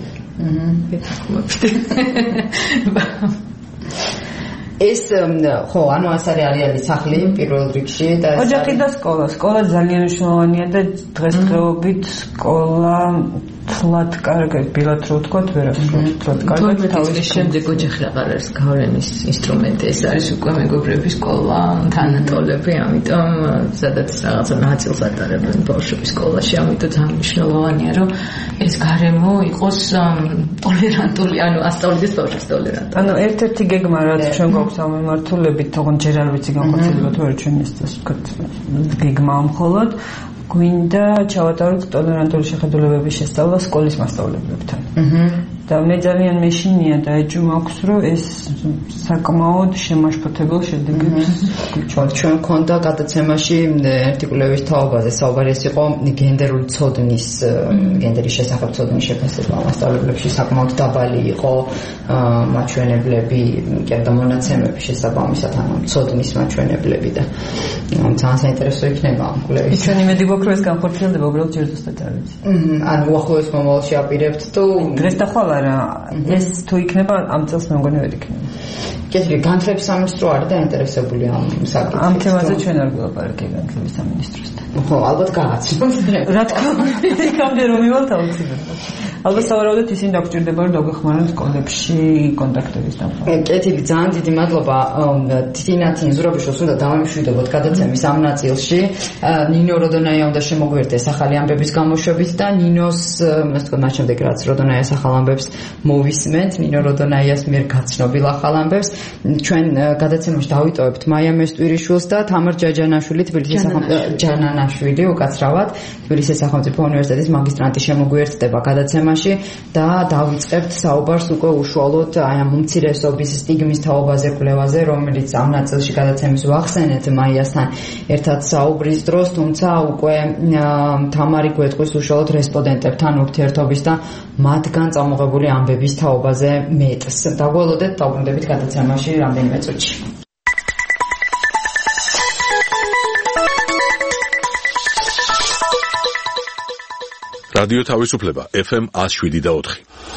[SPEAKER 3] ეს ხო, ანუ ეს არის სახლი პირველ რიგში და
[SPEAKER 5] ოჯახი და სკოლა. სკოლა ძალიან მნიშვნელოვანია და დღესდღეობით სკოლა თლად კარგად, ბილად რო ვთქვათ, ვერასდროს თლად კარგად
[SPEAKER 2] თავის შემდეგ ოჯახი აღარ არის გავლენის ინსტრუმენტი, ეს არის უკვე მეგობრების სკოლა, თანატოლები, ამიტომ სადაც რაღაცა ნაწილს ატარებენ ბავშვები სკოლაში, ამიტომ ძალიან მნიშვნელოვანია, რომ ეს გარემო იყოს ტოლერანტული, ანუ ასწავლიდეს ბავშვებს ტოლერანტულად.
[SPEAKER 5] ანუ ერთ-ერთი გეგმა რაც ჩვენ გვაქვს ამ მიმართულებით, თქო ჯერ არ ვიცი განხორციელოთ, ვერ ჩვენ ეს ვთქვათ გეგმა მხოლოდ გვინდა ჩავატაროთ ტოლერანტული შეხედულებების შესწავლა სკოლის მასწავლებლებთან. და მე ძალიან მეშინია და ეჭვი მაქვს, რომ ეს საკმაოდ შემაშფოთებელ შედეგებს გვიჩვენებს.
[SPEAKER 3] ჩვენ გქონდა გადაცემაში ერთი კვლევის თაობაზე საუბარი, ეს იყო გენდერული ცოდნის, გენდერის შესახებ ცოდნის შეფასება მასწავლებლებში საკმაოდ დაბალი იყო მაჩვენებლები, და მონაცემები შესაბამისად, ანუ ცოდნის მაჩვენებლები და ძალიან საინტერესო იქნება ამ კვლევის.
[SPEAKER 5] ჩვენ იმედი გვაქვს, რომ ეს განხორციელდება, უბრალოდ ჯერ ზუსტად არ ვიცი.
[SPEAKER 3] ანუ უახლოეს მომავალში აპირებთ თუ
[SPEAKER 5] დღეს და ხვალ არა, ეს თუ იქნება ამ წელს მე მგონი ვერ იქნება.
[SPEAKER 3] კეთილი, განათლების სამინისტრო არის დაინტერესებული ამ საკითხით.
[SPEAKER 5] ამ თემაზე ჩვენ არ ვილაპარაკეთ განათლების სამინისტროსთან.
[SPEAKER 3] ხო, ალბათ გააცნობთ.
[SPEAKER 5] რა თქმა უნდა, იქამდე რომ მივალთ აუცილებლად. ალბათ სავარაუდოდ ისინი დაგვჭირდება, რომ დაგვეხმაროთ სკოლებში კონტაქტების დამყარებას.
[SPEAKER 3] კეთილი, ძალიან დიდი მადლობა. თინათინ ზურაბიშვილს უნდა დავემშვიდობოთ გადაცემის ამ ნაწილში. ნინო როდონაია უნდა შემოგვიერთდეს ახალი ამბების გამოშვებით და ნინოს, ასე ვთქვათ, მათ შემდეგ რაც როდონაიას ახალ ამბებს მოვისმენთ, ნინო როდონაიას მიერ გაცნობილ ახალ ამბებს, ჩვენ გადაცემაში დავიტოვებთ მაია მესტვირიშვილს და თამარ ჯაჯანაშვილი, თბილისის ჯანანაშვილი, უკაცრავად, თბილისის სახელმწიფო უნივერსიტეტის მაგისტრანტი შემოგვიერთდება გადაცემაში. თემაში და დავიწყებთ საუბარს უკვე უშუალოდ აი ამ უმცირესობის სტიგმის თაობაზე, კვლევაზე, რომელიც ამ ნაწილში გადაცემის ვახსენეთ მაიასთან ერთად საუბრის დროს, თუმცა უკვე თამარი გვეტყვის უშუალოდ რესპონდენტებთან ურთიერთობის და მათგან წამოღებული ამბების თაობაზე მეტს. დაგველოდეთ, დავბრუნდებით გადაცემაში რამდენიმე წუთში.
[SPEAKER 1] რადიო თავისუფლება FM 107.4.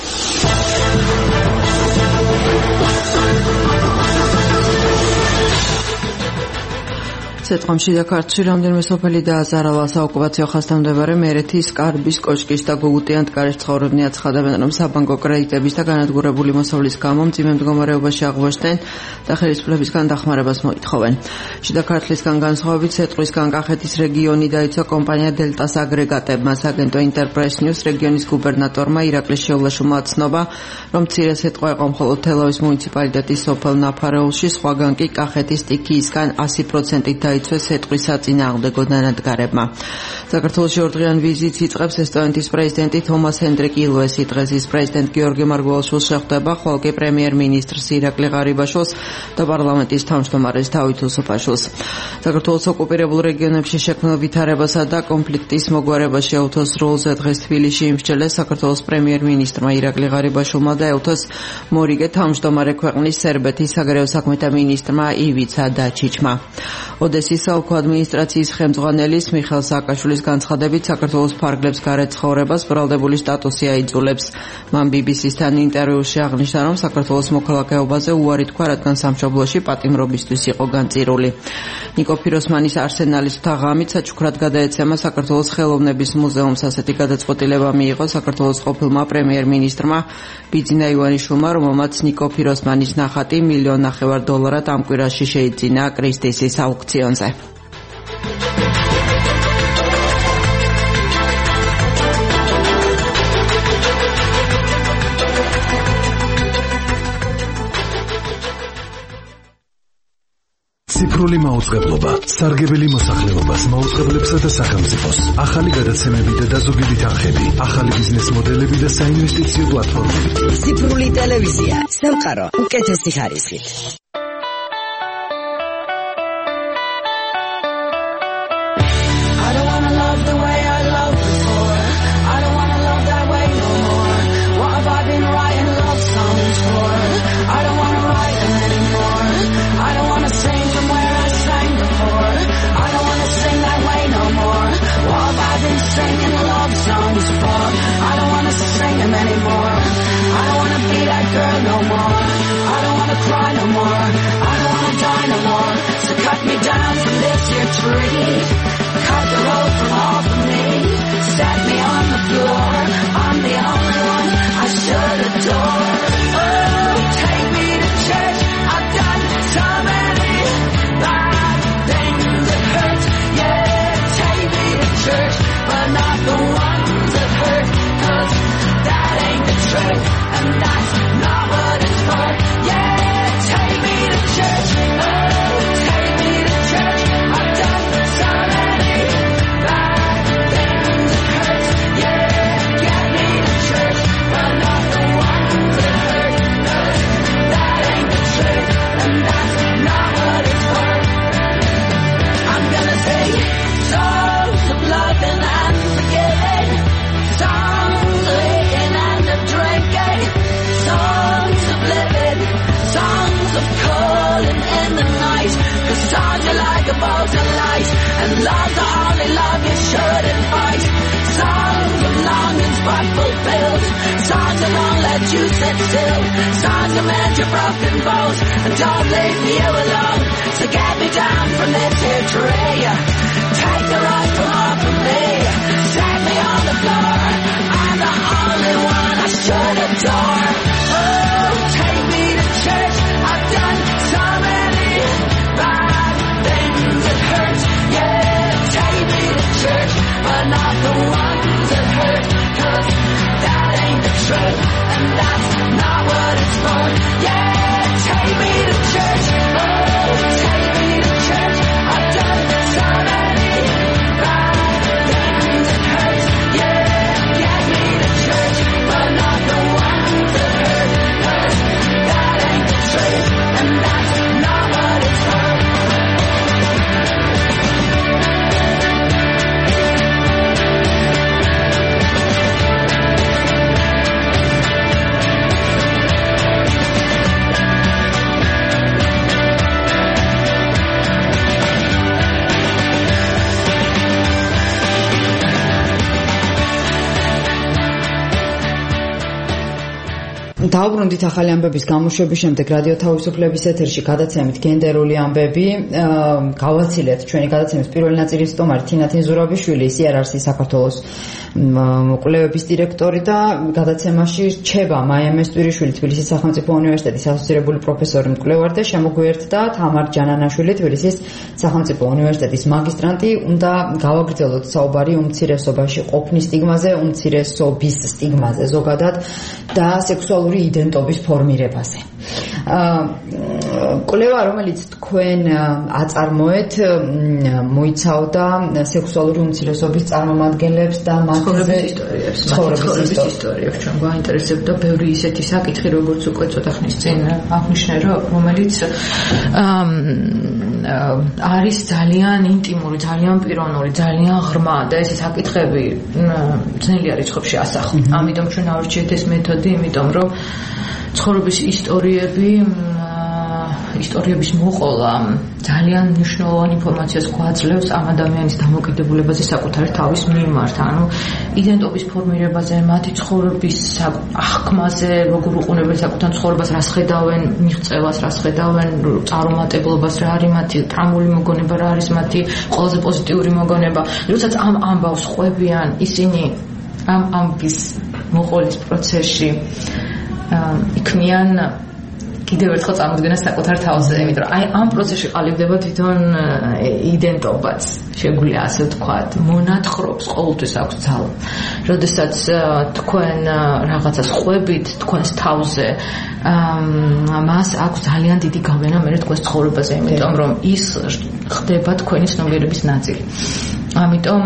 [SPEAKER 2] სეტყვამში და ქართლში რამდენიმე სოფელი დააზარალა საოკუპაციო ხაზთან მდებარე მერეთის, კარბის, კოჭკის და გუგუტიანთკარის ცხოვრებნი აცხადებენ, რომ საბანკო კრედიტების და განადგურებული მოსავლის გამო მძიმე მდგომარეობაში აღმოჩნდნენ და ხელისუფლებისგან დახმარებას მოითხოვენ. შიდა ქართლისგან განსხვავებით სეტყვისგან კახეთის რეგიონი დაიცვა კომპანია დელტას აგრეგატებმა. აგენტო ინტერპრეს ნიუს რეგიონის გუბერნატორმა ირაკლი შეულაშვილმა ცნობა, რომ მცირე სეტყვა იყო მხოლოდ თელავის მუნიციპალიტეტის სოფელ ნაფარეულში, სხვაგან კი კახეთის სტიქიისგან 100%-ით დაიცვეს სეტყვის საწინააღმდეგო დანადგარებმა. საქართველოში ორდღიან ვიზიტს იწყებს ესტონეთის პრეზიდენტი თომას ჰენდრიკ ილვესი. დღეს ის პრეზიდენტ გიორგი მარგველაშვილს შეხვდება, ხოლო კი პრემიერ-მინისტრს ირაკლი ღარიბაშვილს და პარლამენტის თავმჯდომარეს დავით უსუფაშვილს. საქართველოს ოკუპირებულ რეგიონებში შექმნილ ვითარებასა და კონფლიქტის მოგვარებას შეუთოს როლზე დღეს თბილისში იმსჯელეს საქართველოს პრემიერ-მინისტრმა ირაკლი ღარიბაშვილმა და ეუთოს მორიგე თავმჯდომარე ქვეყნის სერბეთის საგარეო საქმეთა მინისტრმა ივიცა დაჩიჩმა. ოდესის საოლქო ადმინისტრაციის ხელმძღვანელის მიხეილ სააკაშვილის განცხადებით, საქართველოს ფარგლებს გარეთ ცხოვრებას ბრალდებული სტატუსი აიძულებს. მან BBC-სთან ინტერვიუში აღნიშნა, რომ საქართველოს მოქალაქეობაზე უარი თქვა, რადგან სამშობლოში პატიმრობისთვის იყო განწირული. ნიკო ფიროსმანის არსენალის თაღამით საჩუქრად გადაეცემა საქართველოს ხელოვნების მუზეუმს. ასეთი გადაწყვეტილება მიიღო საქართველოს ყოფილმა პრემიერ-მინისტრმა ბიძინა ივანიშვილმა, რომელმაც ნიკო ფიროსმანის ნახატი $1.5 ამ კვირაში შეიძინა კრისტისის აუქციონზე.
[SPEAKER 6] ციფრული მაუწყებლობა, სარგებელი მოსახლეობას, მაუწყებლებსა და სახელმწიფოს, ახალი გადაცემები და დაზოგებით არხები, ახალი ბიზნეს მოდელები და საინვესტიციო პლატფორმები.
[SPEAKER 7] ციფრული ტელევიზია, სამყარო, უკეთესი ხარისხით.
[SPEAKER 3] დაუბრუნდით ახალი ამბების გამოშვების შემდეგ რადიო თავისუფლების ეთერში გადაცემით გენდერული ამბები. გავაცილეთ ჩვენი გადაცემის პირველი ნაწილის სტუმარი თინათინ ზურაბიშვილი, ის არის საქართველოს კვლევების დირექტორი და გადაცემაში რჩება მაია მესტვირიშვილი, თბილისის სახელმწიფო უნივერსიტეტის ასოცირებული პროფესორი მკვლევარი და შემოგვიერთდა თამარ ჯანანაშვილი, თბილისის სახელმწიფო უნივერსიტეტის მაგისტრანტი. უნდა გავაგრძელოთ საუბარი უმცირესობაში ყოფნის სტიგმაზე, უმცირესობის სტიგმაზე ზოგადად და სექსუალური იდენტობის ფორმირებაზე. კვლევა, რომელიც თქვენ აწარმოეთ, მოიცავდა სექსუალური უმცირესობის წარმომადგენლებს და მათზე ცხოვრების ისტორიებს.
[SPEAKER 2] ჩვენ გვაინტერესებდა ბევრი ისეთი საკითხი, როგორც უკვე ცოტა ხნის წინ აღნიშნე, რომელიც არის ძალიან ინტიმური, ძალიან პიროვნული, ძალიან ღრმა და ეს საკითხები ძნელია რიცხვებში ასახვა. ამიტომ ჩვენ ავირჩიეთ ეს მეთოდი, იმიტომ რომ ცხოვრების ისტორიების მოყოლა ძალიან მნიშვნელოვან ინფორმაციას გვაძლევს ამ ადამიანის დამოკიდებულებაზე საკუთარი თავის მიმართ, ანუ იდენტობის ფორმირებაზე, მათი ცხოვრების აღქმაზე, როგორ უყურებენ საკუთარ ცხოვრებას, რას ხედავენ, მიღწევას, რას ხედავენ, წარუმატებლობას, რა არის მათი ტრამული მოგონება, რა არის მათი ყველაზე პოზიტიური მოგონება. როდესაც ამ ამბავს ყვებიან, ისინი ამ ამბის მოყოლის პროცესში იქმნიან კიდევ ერთხელ წარმოდგენას საკუთარ თავზე, იმიტომ რომ ამ პროცესში ყალიბდება თვითონ იდენტობაც, შეგვიძლია ასე ვთქვათ, მონათხრობს, ყოველთვის აქვს ძალა. როდესაც თქვენ რაღაცას ყვებით თქვენს თავზე, მას აქვს ძალიან დიდი გავლენა მე თქვენს ცხოვრებაზე, იმიტომ რომ ის ხდება თქვენი ცნობიერების ნაწილი. ამიტომ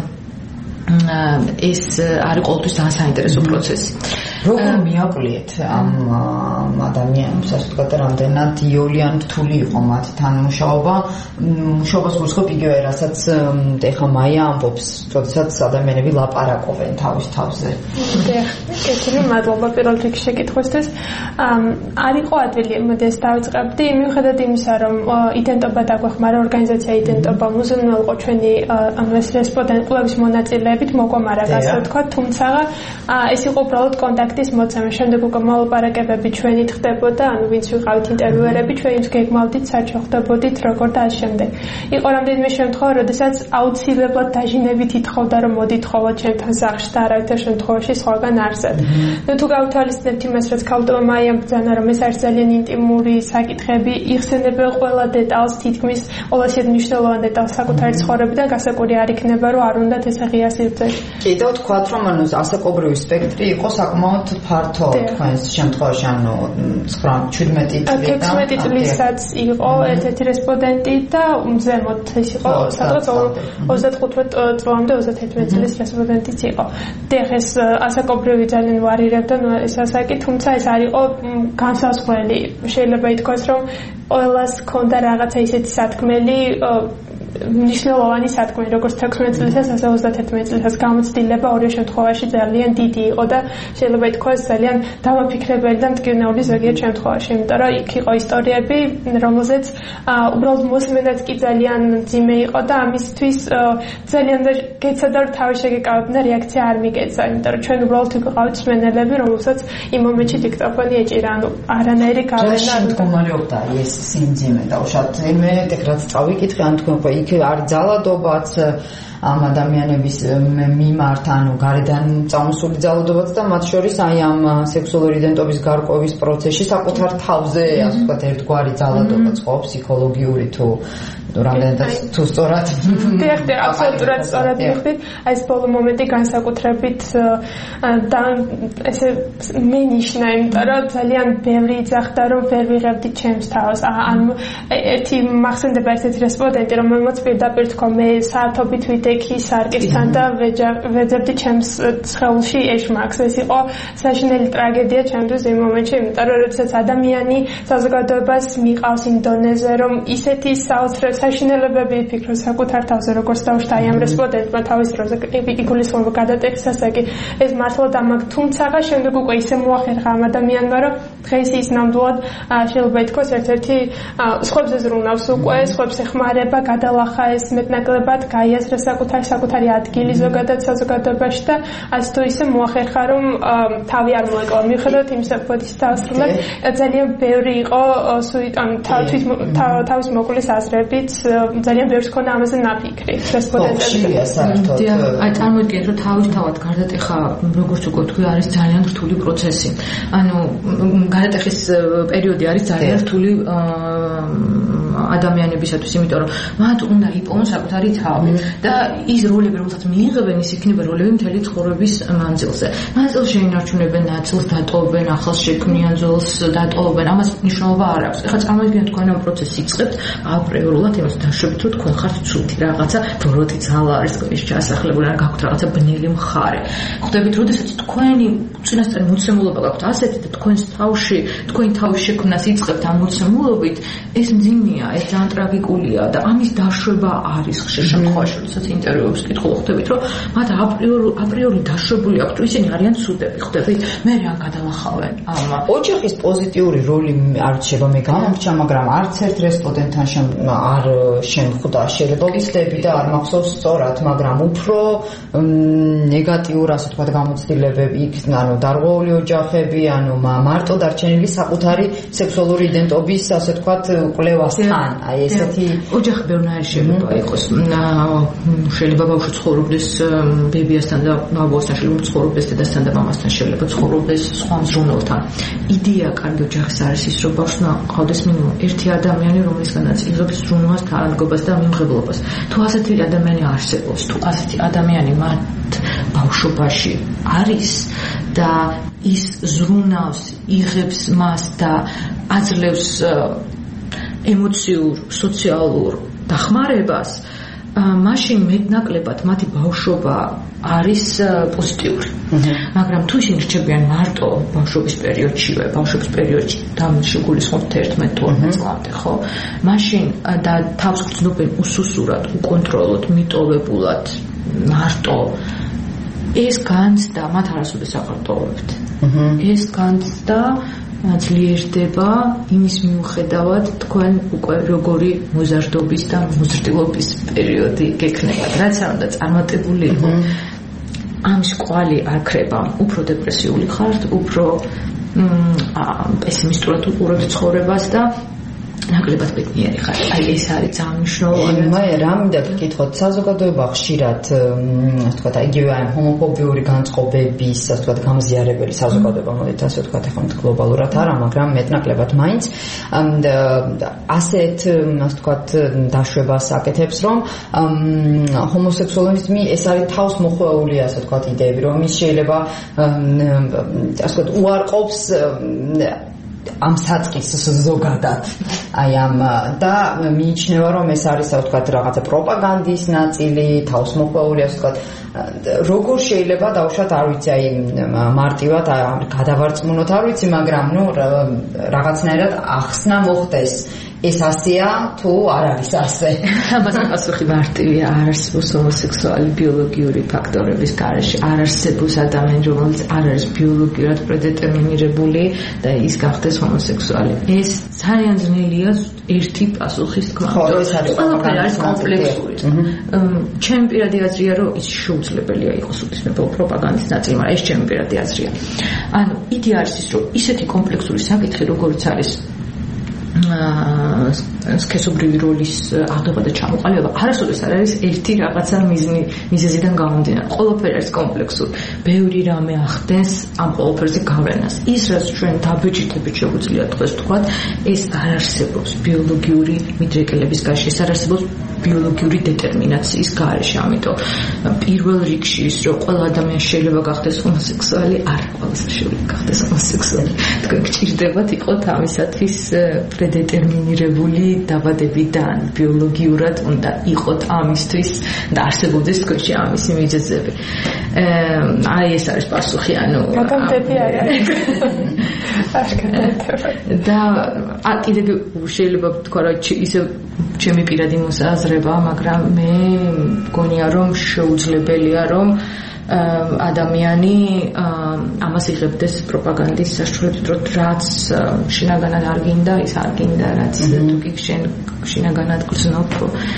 [SPEAKER 2] ეს არის ყოველთვის ძალიან საინტერესო პროცესი.
[SPEAKER 3] როგორ მიაკვლიეთ ამ ადამიანებს, ასე ვთქვათ, რამდენად იოლიან რთული იყო მათთან მუშაობა? მუშაობას გულისხმობ იგივე, რასაც ეხა მაია ამბობს, როდესაც ადამიანები ლაპარაკობენ თავის თავზე.
[SPEAKER 8] კეთილი, მადლობა პირველ რიგში შეკითხვისთვის. არ იყო ადვილი, მოდი ეს დავიწყებდი, მიუხედავად იმისა, რომ იდენტობა დაგვეხმარა, ორგანიზაცია იდენტობა მუზეუმელყო ჩვენი ეს რესპონდენტების მონაწილეებით მოგვამარა, ასე ვთქვათ, თუმცა ეს იყო უბრალოდ კონტაქტის მოცემა. შემდეგ უკვე მოლაპარაკებები ჩვენით ხდებოდა, ანუ ვინც ვიყავით ინტერვიუერები, ჩვენით გეგმავდით, საერთო ხდებოდით, როგორ და ამ შემდეგ. იყო რამდენიმე შემთხვევა, როდესაც აუცილებლად დაჟინებით ითხოვდა, რომ მოდით ხოვოთ ჩემთან სახლში და არავითარ შემთხვევაში სხვაგან არსად. თუ გავითვალისწინებთ იმას, რაც ქალბატონმა მაიამ ბრძანა, რომ ეს არის ძალიან ინტიმური საკითხები, იხსენებენ ყველა დეტალს, თითქმის ყველა მნიშვნელოვან დეტალს საკუთარი ცხოვრებიდან, გასაკუთრი არ იქნება, რომ არ უნდათ ეს აღია სივრცეში.
[SPEAKER 3] კიდევ თქვათ, რომ ასაკობრივი სპექტრი იყო საკმაოდ ფართო თქვენს შემთხვევაში, ანუ 17
[SPEAKER 8] წლისაც იყო ერთ-ერთი რესპონდენტი და ზემოთ ის იყო სადღაც 35 წლამდე 31 წლის რესპონდენტიც იყო. ეს ასაკობრივი ძალიან ვარირებდა ეს ასაკი, თუმცა ეს არ იყო განსაზღვრელი. შეიძლება ითქვას, რომ ყველას ჰქონდა რაღაცა ისეთი სათქმელი, მნიშვნელოვანი სათქმელი, როგორც 16 წლისას, ასე 31 წლისას გამოცდილება ორივე შემთხვევაში ძალიან დიდი იყო და შეიძლება ითქვას ძალიან დამაფიქრებელი და მტკივნეული ზოგიერთ შემთხვევაში, იმიტომ რომ იქ იყო ისტორიები, რომელზეც უბრალოდ მოსმენაც კი ძალიან მძიმე იყო და ამისთვის ძალიან გეცადა რომ თავი შეგეკავებინა და რეაქცია არ მიგეცა, იმიტომ რომ ჩვენ უბრალოდ ვიყავით მსმენელები, რომელსაც იმ მომენტში დიქტოფონი ეჭირა, ანუ არანაირი გავლენა არ
[SPEAKER 3] მდგომარეობდა ეს სიმძიმე და უშავთ მე ეგრეთ წავიკითხე, ან თქვენ ხო იქ არის ძალადობაც ამ ადამიანების მიმართ, ანუ გარედან წამოსული ძალადობაც და მათ შორის აი ამ სექსუალური იდენტობის გარკვევის პროცესში საკუთარ თავზე, ასე ვთქვათ, ერთგვარი ძალადობაც ხო, ფსიქოლოგიური თუ რამდენადაც თუ სწორად.
[SPEAKER 8] დიახ, აბსოლუტურად სწორად მიხდით. აი ეს ბოლო მომენტი განსაკუთრებით და ესე მენიშნა, იმიტომ რომ ძალიან ბევრი იძახდა, რომ ვერ ვიღებდი ჩემს თავს. ანუ ერთი მახსენდება ერთ-ერთი რესპონდენტი, რომელმაც პირდაპირ თქვა, მე საათობით ვიდექი სარკისთან და ვეძებდი ჩემს სხეულში ეშმაკს. ეს იყო საშინელი ტრაგედია ჩემთვის იმ მომენტში, იმიტომ რომ როდესაც ადამიანი საზოგადოებას მიყავს იმ დონეზე, რომ ისეთი საოცრად საშინელებები იფიქროს საკუთარ თავზე, როგორც დაუშვათ აი ამ რესპონდენტმა თავის დროზე იგულისხმება გადატეხის ასაკი. ეს მართლა დამაგ, თუმცა შემდეგ უკვე ისე მოახერხა ამ ადამიანმა, რომ დღეს ის ნამდვილად შეიძლება ითქვას ერთ-ერთი სხვებზე ზრუნავს უკვე, სხვებს ეხმარება, გადალახა ეს მეტნაკლებად, გაიაზრა საკუთარი ადგილი ზოგადად საზოგადოებაში და ასე თუ ისე მოახერხა რომ თავი არ მოეკლა. მიუხედავად იმისა, რომ ის დაასრულა, ძალიან ბევრი იყო თავის მოკვლის აზრებით, ძალიან ბევრს ჰქონდა ამაზე ნაფიქრი რესპონდენტებზე.
[SPEAKER 2] აი წარმოიდგინეთ, რომ თავისთავად გარდატეხა, როგორც უკვე თქვი, არის ძალიან რთული პროცესი. ანუ გარდატეხის პერიოდი არის ძალიან რთული ადამიანებისათვის, იმიტომ რომ მათ უნდა იპოვონ საკუთარი თავი და ის როლები, რომელსაც მიიღებენ, ის იქნება როლები მთელი ცხოვრების მანძილზე. მანძილზე შეინარჩუნებენ ნაწილს, დატოვებენ, ახალს შექმნიან ძველს, დატოვებენ. ამას მნიშვნელობა არ აქვს. ეხლა წარმოიდგინეთ, თქვენ ამ პროცესს იწყებთ აპრიორულად იმას დაშვებით, რომ თქვენ ხართ ცუდი რაღაცა, ბროდი ძალა არის თქვენში ჩასახლებული, ან გაქვთ რაღაცა ბნელი მხარე. ხვდებით, როდესაც თქვენი წინასწარი მოცემულობა გაქვთ ასეთი და თქვენს თავში, თქვენი თავის შექმნას იწყებთ ამ მოცემულობით, ეს მძიმეა, ეს ძალიან ტრაგიკულია და ამის დაშვება არის ხშირ შემთხვევაში, როდესაც ინტერვიუებს კითხულ ხვდებით, რომ მათ აპრიორი დაშვებული აქვთ, ისინი არიან ცუდები, ხვდებით, მე რა გადალახავენ ამ
[SPEAKER 3] ოჯახის პოზიტიური როლი არ რჩება მე გამომრჩა, მაგრამ არც ერთ რესპონდენტთან არ შემხვდა, შეიძლება ვიცდები და არ მახსოვს სწორად, მაგრამ უფრო ნეგატიურ, ასე ვთქვათ, გამოცდილებები იქ, ანუ დარღვეული ოჯახები, ანუ მარტო დარჩენილი საკუთარი სექსუალური იდენტობის, ასე ვთქვათ, კვლევასთან. აი ესეთი
[SPEAKER 2] ოჯახი ბევრნაირი შეიძლება იყოს. შეიძლება ბავშვი ცხოვრობდეს ბებიასთან და ბაბუასთან, შეიძლება ცხოვრობდეს დედასთან და მამასთან, შეიძლება ცხოვრობდეს სხვა მზრუნველთან. იდეა კარგი ოჯახის არის ის, რომ ბავშვმა ყავდეს მინიმუმ ერთი ადამიანი, რომელისგანაც იღებს ზრუნვას, თანადგობას და მიმღებლობას. თუ ასეთი ადამიანი არსებობს, თუ ასეთი ადამიანი მათ ბავშვობაში არის და ის ზრუნავს, იღებს მას და აძლევს ემოციურ, სოციალურ დახმარებას, მაშინ მეტნაკლებად მათი ბავშვობა არის პოზიტიური. მაგრამ თუ ისინი რჩებიან მარტო ბავშვობის პერიოდშივე, ბავშვობის პერიოდში დამშეგულისხმობთ 11-12 წლამდე, ხო? მაშინ და თავს გრძნობენ უსუსურად, უკონტროლოდ, მიტოვებულად, მარტო ეს განცდა მათ არასოდეს აყრდოვებთ. ეს განცდა ძლიერდება იმის მიუხედავად თქვენ უკვე როგორი მოზარდობის და მოზრდილობის პერიოდი გექნებათ, რაც არ უნდა წარმატებული იყო. ამის კვალი არ ქრება, უფრო დეპრესიული ხართ, უფრო პესიმისტურად უყურებთ ცხოვრებას და ნაკლებად ბედნიერი ხარ. აი ეს არის ძალიან მნიშვნელოვანი.
[SPEAKER 3] მე რა მინდა გკითხოთ, საზოგადოება ხშირად, ასე ვთქვათ, იგივე ამ ჰომოფობიური განწყობების, ასე ვთქვათ, გამზიარებელი საზოგადოება, მოდით ასე ვთქვათ, ახლა გლობალურად არა, მაგრამ მეტნაკლებად მაინც ასეთ, ასე ვთქვათ, დაშვებას აკეთებს, რომ ჰომოსექსუალიზმი ეს არის თავს მოხვეული, ასე ვთქვათ, იდეები, რომ ის შეიძლება, ასე ვთქვათ, უარყოფს ამ საწყისს ზოგადად აი ამ და მიიჩნევა რომ ეს არის ასე ვთქვათ რაღაცა პროპაგანდის ნაწილი, თავსმოყვეული ასე ვთქვათ, როგორ შეიძლება დავუშვათ არ ვიცი აი მარტივად გადავარწმუნოთ არ ვიცი, მაგრამ ნუ რაღაცნაირად ახსნა მოხდეს ეს ასეა თუ არ არის ასე.
[SPEAKER 2] ამას პასუხი მარტივია, არ არსებობს ჰომოსექსუალი ბიოლოგიური ფაქტორების გარეშე, არ არსებობს ადამიანი, რომელიც არ არის ბიოლოგიურად პრედეტერმინირებული და ის გახდეს ჰომოსექსუალი. ეს ძალიან ძნელია ერთი პასუხის თქმა. ყველაფერი არის კომპლექსური. ჩემი პირადი აზრია, რომ ის შეუძლებელია იყოს უთისმებელ პროპაგანდის ნაწილი, მაგრამ ეს ჩემი პირადი აზრია. ანუ იდეა არის ის, რომ ისეთი კომპლექსური საკითხი, როგორც არის სქესობრივი როლის აღება და ჩამოყალიბება არასოდეს არ არის ერთი რაღაცა მიზეზიდან გამომდინარე. ყველაფერი არის კომპლექსური. ბევრი რამე ახდენს ამ ყველაფერზე გავლენას. ის რაც ჩვენ დაბეჭდებით შეგვიძლია დღეს ვთქვათ, ეს არ არსებობს ბიოლოგიური მიდრეკელების გარეშე, ეს არ არსებობს ბიოლოგიური დეტერმინაციის გარეშე. ამიტომ პირველ რიგში ის რომ ყველა ადამიანი შეიძლება გახდეს ჰომოსექსუალი, არ ყველას შეიძლება გახდეს ჰომოსექსუალი. თქვენ გჭირდებათ იყოთ ამისათვის პრედეტერმინირებული დაბადებიდან ბიოლოგიურად უნდა იყოთ ამისთვის და არსებობდეს თქვენში ამისი მიზეზები. აი ეს არის პასუხი, ანუ
[SPEAKER 8] გადამტები არ არის.
[SPEAKER 2] და კიდევ შეიძლება ვთქვა, რომ ისე ჩემი პირადი მოსაზრება, მაგრამ მე მგონია, რომ შეუძლებელია, რომ ადამიანი ამას იღებდეს პროპაგანდის საშუალებით, რომ რაც შინაგანად არ გინდა, ის არ გინდა, რაც თუ კი შინაგანად გრძნობ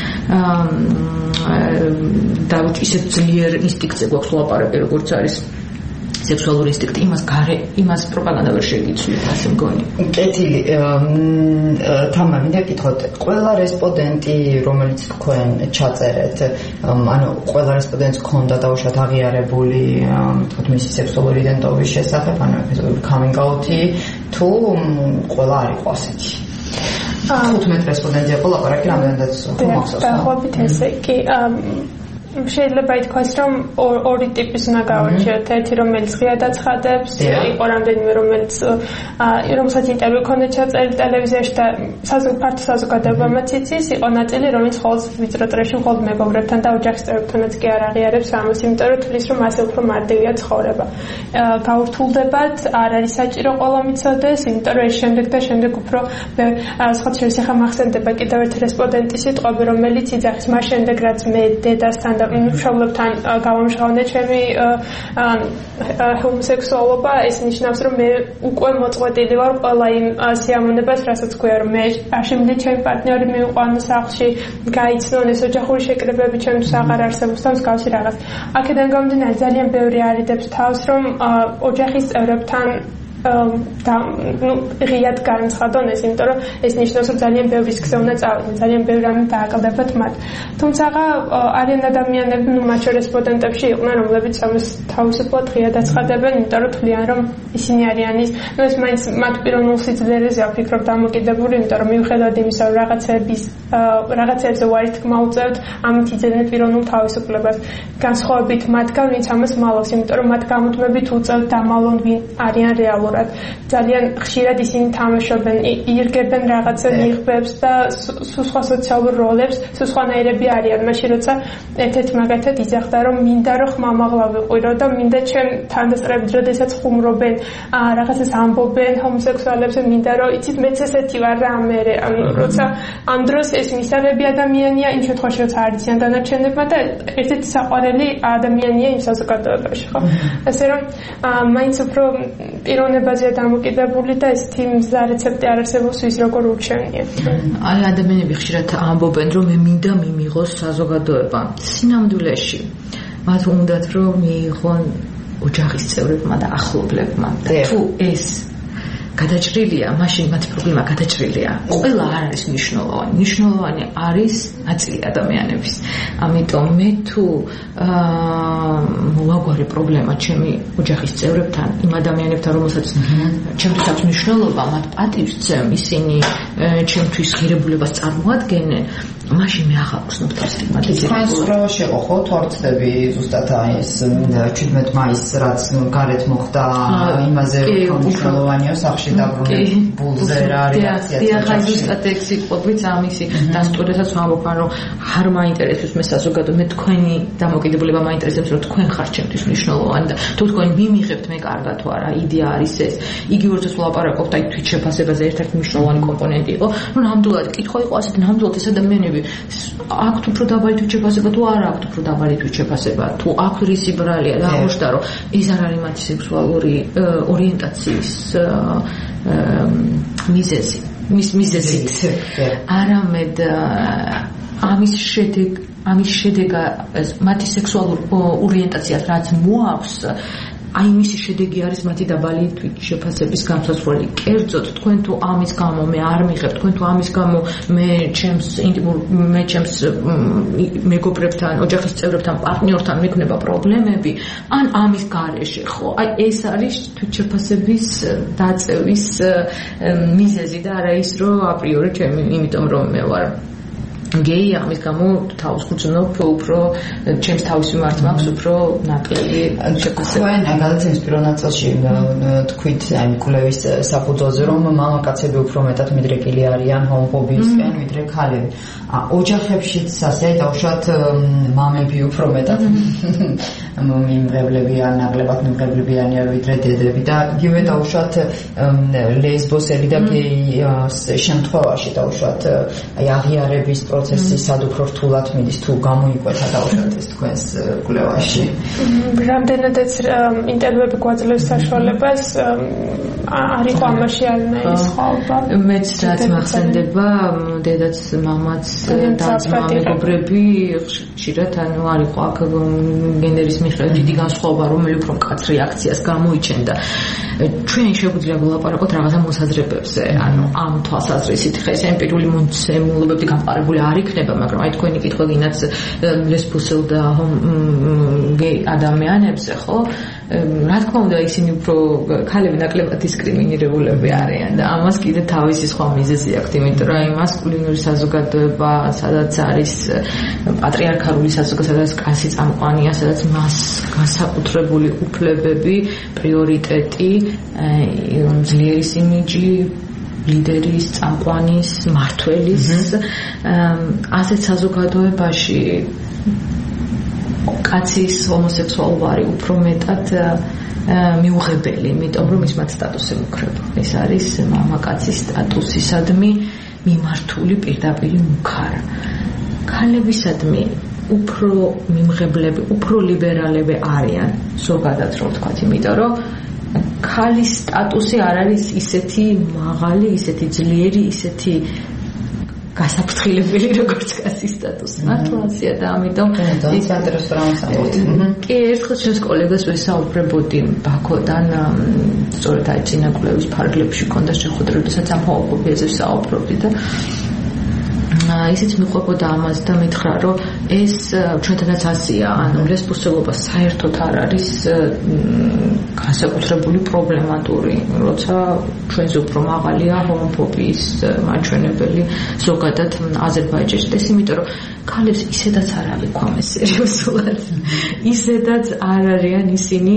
[SPEAKER 2] და ისეთ ძლიერ ინსტინქტზე გვაქვს ლაპარაკი, როგორც არის სექსუალური ინსტინქტი, იმას პროპაგანდა ვერ შეგიცვლით, ასე მგონი.
[SPEAKER 3] კეთილი, თამა, მინდა გითხოთ, ყველა რესპონდენტი, რომელიც თქვენ ჩაწერეთ, ანუ ყველა რესპონდენტს ჰქონდა დაუშვათ აღიარებული, თქოთ, მისი სექსუალური იდენტობის შესახებ, ანუ coming out-ი, თუ ყველა არ იყო ასეთი? 15 რესპონდენტი იყო ლაპარაკი, რამდენადაც ხომახსოვს.
[SPEAKER 8] დაახლოებით ესე კი შეიძლება ითქვას, რომ ორი ტიპის უნდა გავარჩიოთ. ერთი, რომელიც ღიად აცხადებს, იყო რამდენიმე, რომელსაც ინტერვიუ ჰქონდა ჩაწერილი ტელევიზიაში და ფართო საზოგადოებამაც იცის, იყო ნაწილი, რომელიც მხოლოდ ვიწრო წრეში მხოლოდ მეგობრებთან და ოჯახის წევრებთანაც კი არ აღიარებს ამას, იმიტომ რომ თვლის, რომ ასე უფრო მარტივია ცხოვრება. გაურთულდებათ, არ არის საჭირო ყველა მიცოდეს, იმიტომ რომ ეს შემდეგ უფრო სხვა შეიძლება მახსენდება კიდევ ერთი რესპონდენტის სიტყვები, რომელიც იძახის მას შემდეგ, რაც მე დედასთან და მშობლებთან გავამჟღავნე ჩემი ჰომოსექსუალობა, ეს ნიშნავს, რომ მე უკვე მოწყვეტილი ვარ ყველა იმ სიამოვნებას, რასაც გვია, რომ მე არ შემიძლია ჩემი პარტნიორი მივიყვანო სახლში, გაიცნონ ეს ოჯახური შეკრებები ჩემთვის აღარ არსებობს და მსგავსი რაღაც. აქედან გამომდინარე ძალიან ბევრი არიდებს თავს, რომ ოჯახის წევრებთან ღიად განცხადონ ეს, იმიტომ რომ ეს ნიშნავს, რომ ძალიან ბევრი ისქზე უნდა წავიდნენ, ძალიან ბევრი რამე დააკლდებათ მათ. თუმცა არიან ადამიანები, მათ შორის რესპონდენტებში იყვნენ, რომლებიც ამას თავისუფლად ღიად აცხადებენ, იმიტომ რომ თვლიან, რომ ისინი არიან ის, ეს მაინც მათ პიროვნულ სიძლიერეზე ვფიქრობ დამოკიდებული, იმიტომ რომ მიუხედავად იმისა, რომ რაღაცებზე უარი თქმა უწევთ, ამით იძენენ პიროვნულ თავისუფლებას. განსხვავებით მათგან, ვინც ამას მალავს, იმიტომ რომ მათ გამუდმებით უწევთ დამალონ ვინ არიან რეალურად. ძალიან ხშირად ისინი თამაშობენ, ირგებენ რაღაცა ნიღბებს და სხვა სოციალურ როლებს, სხვანაირები არიან. მაშინ როცა ერთ-ერთი მაგათად იძახდა, რომ მინდა რომ ხმამაღლა ვიყვირო და მინდა ჩემ თანდასწრებით, როდესაც ხუმრობენ, რაღაცას ამბობენ ჰომოსექსუალებზე, მინდა რომ იცით მეც ესეთი ვარ და ამერე. როცა ამ დროს ეს მისაღები ადამიანია, იმ შემთხვევაში როცა არ იციან დანარჩენებმა და ერთ-ერთი საყვარელი ადამიანია იმ საზოგადოებაში, ხო? ასე რომ მაინც უფრო პიროვნებაზეა დამოკიდებული და ესეთი მზა რეცეპტი არ არსებობს ვის როგორ ურჩევნია.
[SPEAKER 2] აი ადამიანები ხშირად ამბობენ, რომ მე მინდა მიმიღოს საზოგადოება. სინამდვილეში მათ უნდათ რომ მიიღონ ოჯახის წევრებმა და ახლობლებმა. თუ ეს გადაჭრილია, მაშინ მათი პრობლემა გადაჭრილია. ყველა არ არის მნიშვნელოვანი. მნიშვნელოვანი არის ნაწილი ადამიანების. ამიტომ მე თუ მოვაგვარე პრობლემა ჩემი ოჯახის წევრებთან, იმ ადამიანებთან, რომელსაც ჩემთვის აქვს მნიშვნელობა, მათ პატივს ძემ, ისინი ჩემთვის ღირებულებას წარმოადგენენ, მაშინ მე ახალ ვხსნობ თავს სტიგმატიზირებას.
[SPEAKER 3] თქვენ სურვაში იყო ხო თორცდები ზუსტად ეს 17 მაისს რაც გარეთ მოხდა იმაზე მნიშვნელოვანია სახში დაბრუნებული ბულზე რა რეაქცია
[SPEAKER 2] ხა ზუსტად ეს სიტყვებით ამისი დასტურებაც ვამბობ, რომ არ მაინტერესებს მე საზოგადო, მე თქვენი დამოკიდებულება მაინტერესებს, რომ თქვენ ხართ ჩემთვის მნიშვნელოვანი და თუ თქვენ მიმიღებთ მე კარგად თუ არა, იდეა არის ეს. იგივე როდესაც ვლაპარაკობთ აი თვით შეფასებაზე, ერთ-ერთი მნიშვნელოვანი კომპონენტი იყო, რომ ნამდვილად კითხვა იყო ასეთი, ნამდვილად ეს ადამიანები აქვთ უფრო დაბალი თვით შეფასება თუ არა აქვთ უფრო დაბალი თვით შეფასება, თუ აქვთ რისი ბრალია და აღმოჩნდა, რომ ეს არ არის მათი სექსუალური ორიენტაციის მიზეზით, არამედ ამის შედეგა მათი სექსუალური ორიენტაცია რაც მოაქვს, აი მისი შედეგი არის მათი დაბალი თვით შეფასების გამოსვლელი. კერძოდ თქვენ თუ ამის გამო მე არ მიღებ, თქვენ თუ ამის გამო მე ჩემს მეგობრებთან, ოჯახის წევრებთან, პარტნიორთან მექნება პრობლემები, ან ამის გარეშე, ხო? აი ეს არის თვით შეფასების დაწევის მიზეზი და არა ის, რომ აპრიორი ჩემი, იმიტომ რომ მე ვარ გეი, ამის გამო თავს გძნობ უფრო ჩემს თავის მიმართ მაქვს უფრო ნაკლები შეფასება.
[SPEAKER 3] თქვენ გადაცემის პირველ ნაწილში თქვით აი კვლევის საფუძველზე, რომ მამაკაცები უფრო მეტად მიდრეკილი არიან ჰომოფობიისკენ ვიდრე ქალები. ოჯახებშიც ასე დაუშვათ მამები უფრო მეტად მიმღებლებიან, ნაკლებად მიმღებლებიანია ვიდრე დედები და იგივე დაუშვათ ლესბოსები და გეი შემთხვევაში დაუშვათ აი აღიარების პროცესი სად უფრო რთულად მიდის თუ გამოიკვეთა დაუშვათ ეს თქვენს კვლევაში?
[SPEAKER 8] რამდენადაც ინტერვიუები გვაძლევს საშუალებას არ იყო ამაში არანაირი სხვაობა.
[SPEAKER 2] მეც რაც მახსენდება, დედაც, მამაც და მეგობრები ხშირად არ იყო აქ გენერის მიხედვით დიდი განსხვავება, რომელი უფრო მკაცრ რეაქციას გამოიჩენდა. ჩვენ შეგვიძლია ვილაპარაკოთ რაღაცა მოსაზრებებზე, ამ თვალსაზრისით ხა ეს ემპირიული მოცემულობები გამყარებული არ იქნება, მაგრამ აი თქვენი კითხვა გინაც ლესბოსელ და გეი ადამიანებზე, ხო? რა თქმა უნდა, ისინი უფრო ქალები ნაკლებად დისკრიმინირებულები არიან და ამას კიდე თავისი სხვა მიზეზი აქვს, იმიტომ რომ აი მასკულინური საზოგადოება, სადაც არის პატრიარქალური საზოგადოება, სადაც კაცი წამყვანია, სადაც მას განსაკუთრებული უფლებები, პრიორიტეტი, ძლიერის იმიჯი, ლიდერის, წამყვანის, მმართველის, ასეთ საზოგადოებაში კაცის ჰომოსექსუალობა უფრო მეტად მიუღებელი, იმიტომ რომ ის მათ სტატუსზე მუქრება. ეს არის მამაკაცის სტატუსისადმი მიმართული პირდაპირ მუქარა. ქალებისადმი უფრო მიმღებლები, უფრო ლიბერალები არიან, ზოგადად რომ ვთქვათ, იმიტომ რომ ქალის სტატუსი არ არის ისეთი მაღალი, ისეთი ძლიერი, ისეთი გასაფრთხილებელი როგორც კაცის სტატუსი. მართლაცია და ამიტომ
[SPEAKER 3] ის ინტერესant.
[SPEAKER 2] კი, ერთხელ ჩვენს კოლეგას ვესაუბრებოდი ბაქოდან, სწორედ აი წინა კვლევის ფარგლებში ქონდა შეხვედრა, როდესაც ამ ჰომოფობიაზე ვსაუბრობდი და ისიც მიყვებოდა ამას და მითხრა, რომ ეს ჩვენთანაც ასია, ანუ ლესბოსელობა საერთოდ არ არის განსაკუთრებული პრობლემატური, როცა ჩვენზე უფრო მაღალია ჰომოფობიის მაჩვენებელი ზოგადად აზერბაიჯანში. ეს იმიტომ რომ ქალებს ისედაც არ აღიქვამეს სერიოზულად. ისედაც არ არიან ისინი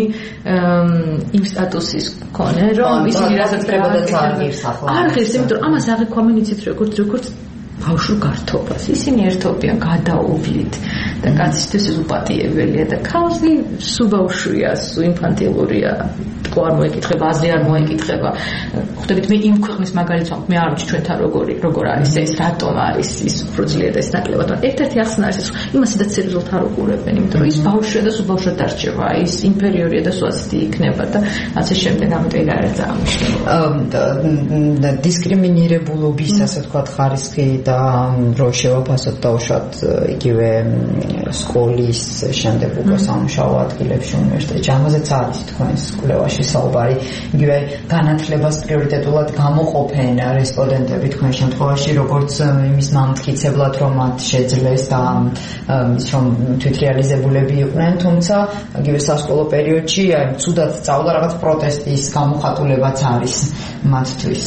[SPEAKER 2] იმ სტატუსის მქონე, რომ ისინი რასაც
[SPEAKER 3] ტრებოდაც არ ღირს ახლა.
[SPEAKER 2] არ ღირს, იმიტომ რომ ამას აღიქვამენ იცით როგორც ბავშვ გართობას. ისინი ერთობიან გადაუვლით და კაცისთვის უპატიებელია და ქალში სულ ბავშვია, სულ ინფანტილურია. თქო არ მოეკითხება, აზრი არ მოეკითხება. ხვდებით მე იმ ქვეყნის მაგალითს ვამბობ, მე არ ვიცი ჩვენთან როგორ არის ეს, რატომ არის ის უფრო ძლიერ და ეს ნაკლებად. ერთ-ერთი ახსნა არის ეს, იმასაც სერიოზულად არ უყურებენ, იმიტომ რომ ის ბავშვია და სულ ბავშვად დარჩება, ის ინფერიორია და სულ ასეთი იქნება და ასე შემდეგ, ამიტომ არ არის ძალიან მნიშვნელოვანი.
[SPEAKER 3] დისკრიმინირებულობის, ასე ვთქვათ, ხარისხი და რო შევაფასოთ დაუშვათ იგივე სკოლის შემდეგ უკვე სამუშაო ადგილებში უნივერსიტეტში, ამაზეც არის თქვენს კვლევაში საუბარი, იგივე განათლებას პრიორიტეტულად გამოყოფენ რესპონდენტები თქვენ შემთხვევაში, როგორც იმის მამტკიცებლად, რომ მათ შეძლეს და რომ თვითრეალიზებულები იყვნენ, თუმცა იგივე სასკოლო პერიოდში აი ცუდად სწავლა რაღაც პროტესტის გამოხატულებაც არის მათთვის.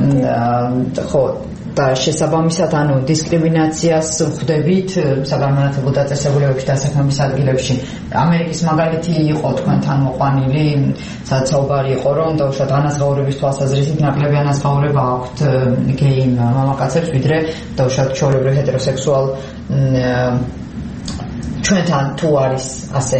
[SPEAKER 3] ხო და შესაბამისად ანუ დისკრიმინაციას ხვდებით საგანმანათლებლო დაწესებულებებში და საქმის ადგილებში. ამერიკის მაგალითი იყო თქვენთან მოყვანილი, სადაც საუბარი იყო, რომ დაუშვათ ანაზღაურების თვალსაზრისით ნაკლები ანაზღაურება აქვთ გეი მამაკაცებს, ვიდრე დაუშვათ ჩვეულებრივ ჰეტეროსექსუალ ჩვენთან თუ არის ასე.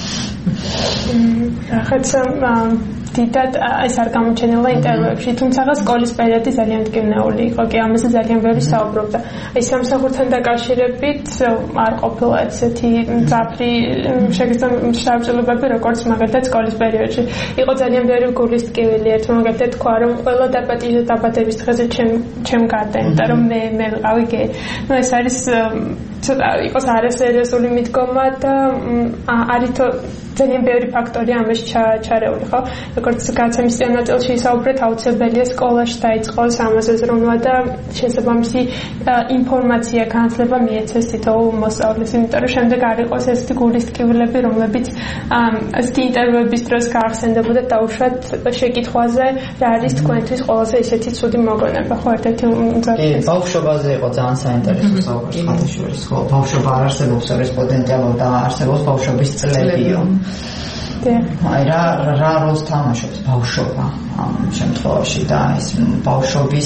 [SPEAKER 8] რაღაცა დიდად ეს არ გამოჩენილა ინტერვიუებში, თუმცა სკოლის პერიოდი ძალიან მტკივნეული იყო, კი ამაზე ძალიან ბევრი საუბრობდა. აი სამსახურთან დაკავშირებით არ ყოფილა ესეთი მძაფრი შეგრძნებები, როგორც მაგალითად სკოლის პერიოდში. იყო ძალიან ბევრი გულის ტკივილი, ერთ მაგალითად თქვა, რომ ყველა დაბადების დღეზე ჩემ გარდა, იმიტომ რომ მე ვიყავი გეი. ნუ ეს არის ცოტა იყოს არასერიოზული მიდგომა და არის ძალიან ბევრი ფაქტორი ამაში ჩარეული, ხო? როგორც გაცემის ნაწილში ისაუბრეთ, აუცილებელია სკოლაში დაიწყოს ამაზე ზრუნვა და შესაბამისი ინფორმაცია, განათლება მიეცეს თითოეულ მოსწავლეს, იმიტომ რომ შემდეგ არ იყოს ესეთი გულის ტკივილები, რომლებიც ასეთი ინტერვიუების დროს გაახსენდებოდა დაუშვათ შეკითხვაზე, რა არის თქვენთვის ყველაზე ისეთი ცუდი მოგონება, ხო? ერთ-ერთი
[SPEAKER 3] კი, ბავშვობაზე იყო ძალიან საინტერესო საუბარი ხათაშორის, ხო? ბავშვობა არ არსებობს რესპონდენტებო და არსებობს ბავშვობის წლებიო. აი რა როლს თამაშობს ბავშვობა ამ შემთხვევაში და ეს ბავშვობის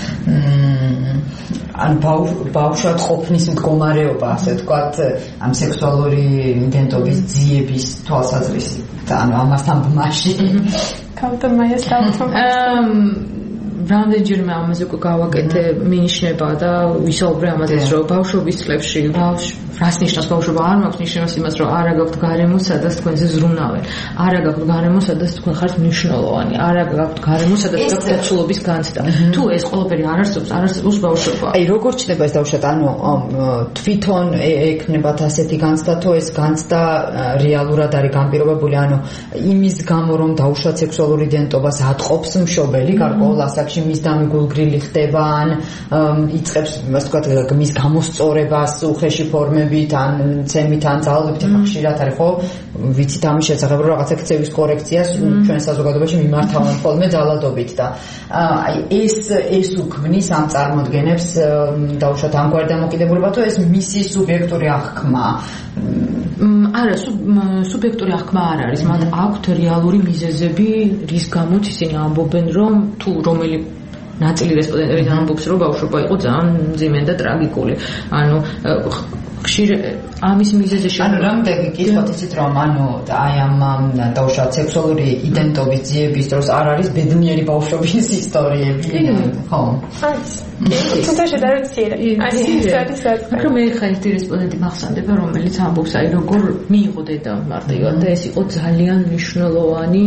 [SPEAKER 3] ან ბავშვად ყოფნის მდგომარეობა, ასე ვთქვათ, ამ სექსუალური იდენტობის ძიების თვალსაზრისით და ანუ ამასთან ბმაში.
[SPEAKER 2] რამდენჯერმე ამაზე უკვე გავაკეთე მინიშნება და ვისაუბრე ამაზე, რომ ბავშვობის წლებში რას ნიშნავს ბავშვობა? არ მაქვს ნიშნავს იმას, რომ არა გაქვთ გარემო, სადაც თქვენზე ზრუნავენ. არა გაქვთ გარემო, სადაც თქვენ ხართ მნიშვნელოვანი. არა გაქვთ გარემო, სადაც გაქვთ დაცულობის განცდა. თუ ეს ყველაფერი არ არსებობს ბავშვობა.
[SPEAKER 3] აი, როგორ ჩნდება ეს დავუშვათ, ანუ თვითონ ექნებათ ასეთი განცდა, თუ ეს განცდა რეალურად არის განპირობებული, ანუ იმის გამო, რომ დავუშვათ სექსუალური იდენტობას ატყობს მშობელი, გარკვეულ ასაკში მის დამიგულგრილი ხდება, ან იწყებს, ასე ვთქვათ, მის გამოსწორებას უხეში ფორმებით, ან ცემით, ან ძალებით, ხშირად არის, ხო? ვიცით ამის შესახებ, რომ რაღაცა ქცევის კორექციას ჩვენ საზოგადოებაში მიმართავენ ხოლმე ძალადობით და აი ეს უქმნის ამ წარმოდგენებს დავუშვათ ამგვარი დამოკიდებულება, თუ ეს მისი სუბიექტური აღქმა?
[SPEAKER 2] არა, სუბიექტური აღქმა არ არის, მათ აქვთ რეალური მიზეზები, რის გამოც ისინი ამბობენ, რომ თუ რომელი ნაწილი რესპონდენტები ამბობს, რომ ბავშვობა იყო ძალიან მძიმე და ტრაგიკული. ანუ ხშირ ამის მიზეზი
[SPEAKER 3] ანუ რამდენი კითხოთ იცით რომ ანუ აი ამ დავუშვათ სექსუალური იდენტობის ძიების დროს არ არის ბედნიერი ბავშვობის ისტორიები, ხო?
[SPEAKER 8] თუმცა შედარებით
[SPEAKER 2] მაგრამ მე ხა ერთი რესპონდენტი მახსენდება, რომელიც ამბობს აი როგორ მიიღო დედა მარტივად და ეს იყო ძალიან მნიშვნელოვანი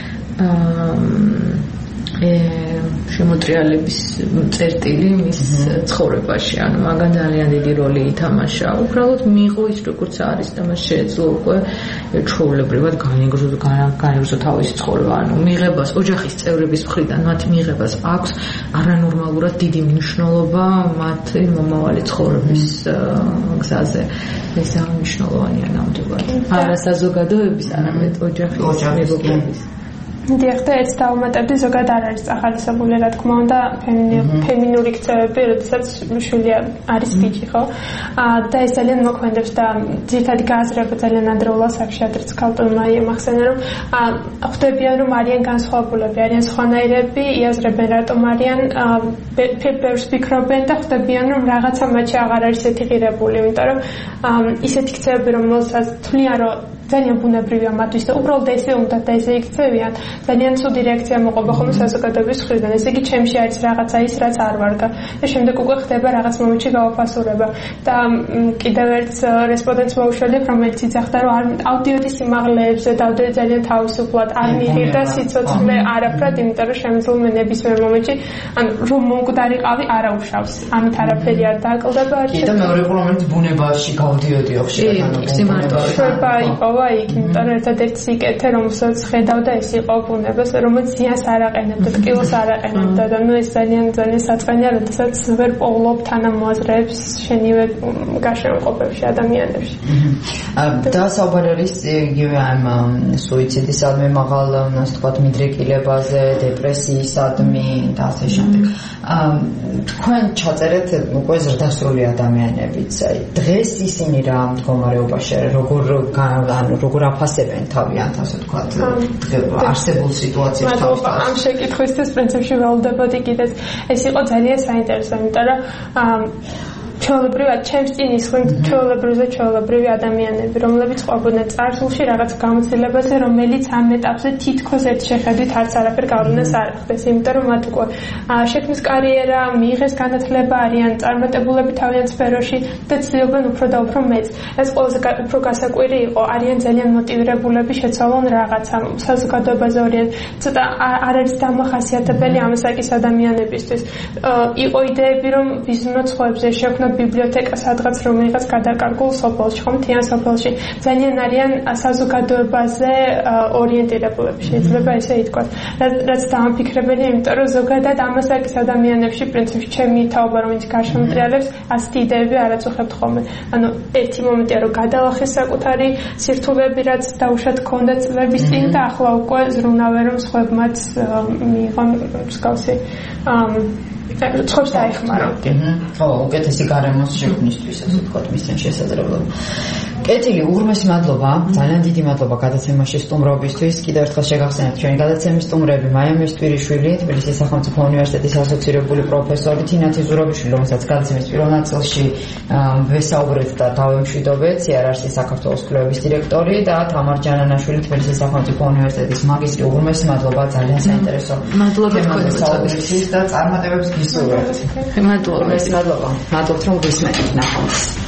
[SPEAKER 2] შემოტრიალების წერტილი მის ცხოვრებაში, ანუ მაგან ძალიან დიდი როლი ითამაშა. უბრალოდ მიიღო ის როგორც არის და მას შეეძლო უკვე ჩვეულებრივად განეგრძო თავისი ცხოვრება. ანუ მიიღებას ოჯახის წევრების მხრიდან მათ მიიღებას აქვს არანორმალურად დიდი მნიშვნელობა მათი მომავალი ცხოვრების გზაზე. ეს ძალიან მნიშვნელოვანია ნამდვილად. არა საზოგადოების, არამედ ოჯახის მეგობრების.
[SPEAKER 8] დიახ, და ეს დაუმატებდი ზოგადად არ არის ახალისებული, რა თქმა უნდა, ფემინური ქცევები, როდესაც შვილი არის ბიჭი, ხო? და ეს ძალიან მოქმედებს და ძირითადი გააზრება ძალიან ადრეულ ასაკში, ადრეც ქალტონმა იმახსენა, რომ ხვდებიან, რომ არიან განსხვავებულები, არიან სხვანაირები, იაზრებენ რატომ არიან, ბევრს ფიქრობენ და ხვდებიან, რომ რაღაცა მათში აღარ არის ესეთი ღირებული, იმიტომ რომ ისეთი ქცევები, რომელსაც თვლიან, რომ ძალიან ბუნებრივია მათთვის და უბრალოდ ესე უნდა და ესე იქცევიან, ძალიან ცუდი რეაქცია მოყვება ხოლმე საზოგადოების მხრიდან. ესე იგი, ჩემში არის რაღაცა ის, რაც არ ვარგა და შემდეგ უკვე ხდება რაღაც მომენტში გავაფასურება. და კიდევ ერთ რესპონდენტს მოვუშველებ, რომელიც იძახდა, რომ ავდიოდი სიმაღლეებზე დავდე ძალიან თავისუფლად, არ მიიღირდა სიცოცხლე არაფრად, იმიტომ რომ შემიძლია მე ნებისმიერ მომენტში, ანუ რომ მომკვდარიყავი არაუშავს. ამით არაფერი არ დააკლდება.
[SPEAKER 3] და მეორე ყოლა რომელიც ბუნებაში გავდიოდიო ხშირად, ანუ
[SPEAKER 8] შვება იყო იქ, იმიტომ რომ ერთადერთი სიკეთე, რომელსაც ხედავდა, ეს იყო ბუნებას, რომელიც ზიანს არ აყენებდა, ტკივილს არ აყენებდა და ნუ ეს ძალიან საწყენია, როდესაც ვერ პოულობ თანამოაზრეებს შენივე გაშემოყოფებში ადამიანებში.
[SPEAKER 3] და საუბარი არის იგივე ამ სუიციდისადმი მაღალ, ასე ვთქვათ, მიდრეკილებაზე, დეპრესიისადმი და ასე შემდეგ. თქვენ ჩაწერეთ უკვე ზრდასრული ადამიანებიც. დღეს ისინი რა მდგომარეობაში არის, როგორ აფასებენ თავიანთ, ასე ვთქვათ, არსებულ სიტუაციებს თავის.
[SPEAKER 8] ამ შეკითხვისთვის პრინციპში ველოდებოდი კიდეც. ეს იყო ძალიან საინტერესო, იმიტომ რომ ჩვეულებრივად ჩემს წინ ისხდნენ ჩვეულებრივი ადამიანები, რომლებიც ყვებოდნენ წარსულში რაღაც გამოცდილებაზე, რომელიც ამ ეტაპზე თითქოს ერთ შეხედვით არც არაფერ გავლენას არ ახდენს, იმიტომ რომ მათ უკვე შექმნეს კარიერა, მიიღეს განათლება, არიან წარმატებულები თავიანთ სფეროში და ცდილობენ უფრო და უფრო მეც. ეს ყველაზე უფრო გასაკვირი იყო, არიან ძალიან მოტივირებულები შეცვალონ რაღაცა, საზოგადოებაზე ორიან, ცოტა არ არის დამახასიათებელი ამ ასაკის ადამიანებისთვის. იყო იდეები, რომ ბიზნეს ცხოვრებზე შექმნათ ბიბლიოთეკა სადღაც რომელიღაც გადაკარგულ სოფელში, ხომ მთიან სოფელში. ძალიან არიან საზოგადოებაზე ორიენტირებულები, შეიძლება ესე ითქვას. რაც დამაფიქრებელია, იმიტომ რომ ზოგადად ამ ასაკის ადამიანებში პრინციპში ჩემი თაობა, რომელიც გარშემოტრიალებს, ასეთი იდეები არ აწუხებთ ხოლმე. ანუ ერთი მომენტია, რომ გადალახეს საკუთარი სირთულეები, რაც დაუშვათ ქონდა წლების წინ და ახლა უკვე ზრუნავენ, რომ სხვებმაც მიიღონ მსგავსი ცხოვრება დაეხმაროთ.
[SPEAKER 3] ხო, უკეთესი გარემოს შექმნისთვის, ასე ვთქვათ, მისცენ შესაძლებლობა. კეთილი, უღრმესი მადლობა, ძალიან დიდი მადლობა გადაცემაში სტუმრობისთვის. კიდევ ერთხელ შეგახსენებთ ჩვენი გადაცემის სტუმრები: მაია მესტვირიშვილი, თბილისის სახელმწიფო უნივერსიტეტის ასოცირებული პროფესორი, თინათი ზურაბიშვილი, რომელსაც გადაცემის პირველ ნაწილში ვესაუბრეთ და დავემშვიდობეთ, CRRC საქართველოს კვლევების დირექტორი და თამარ ჯანანაშვილი, თბილისის სახელმწიფო უნივერსიტეტის მაგისტრი. უღრმესი მადლობა, ძალიან საინტერესო
[SPEAKER 2] მადლობა თქვენთვის
[SPEAKER 3] და წარმატებებს გისურვებთ.
[SPEAKER 2] მადლობა.
[SPEAKER 3] მადლობთ რომ გისმენთ ნახავთ.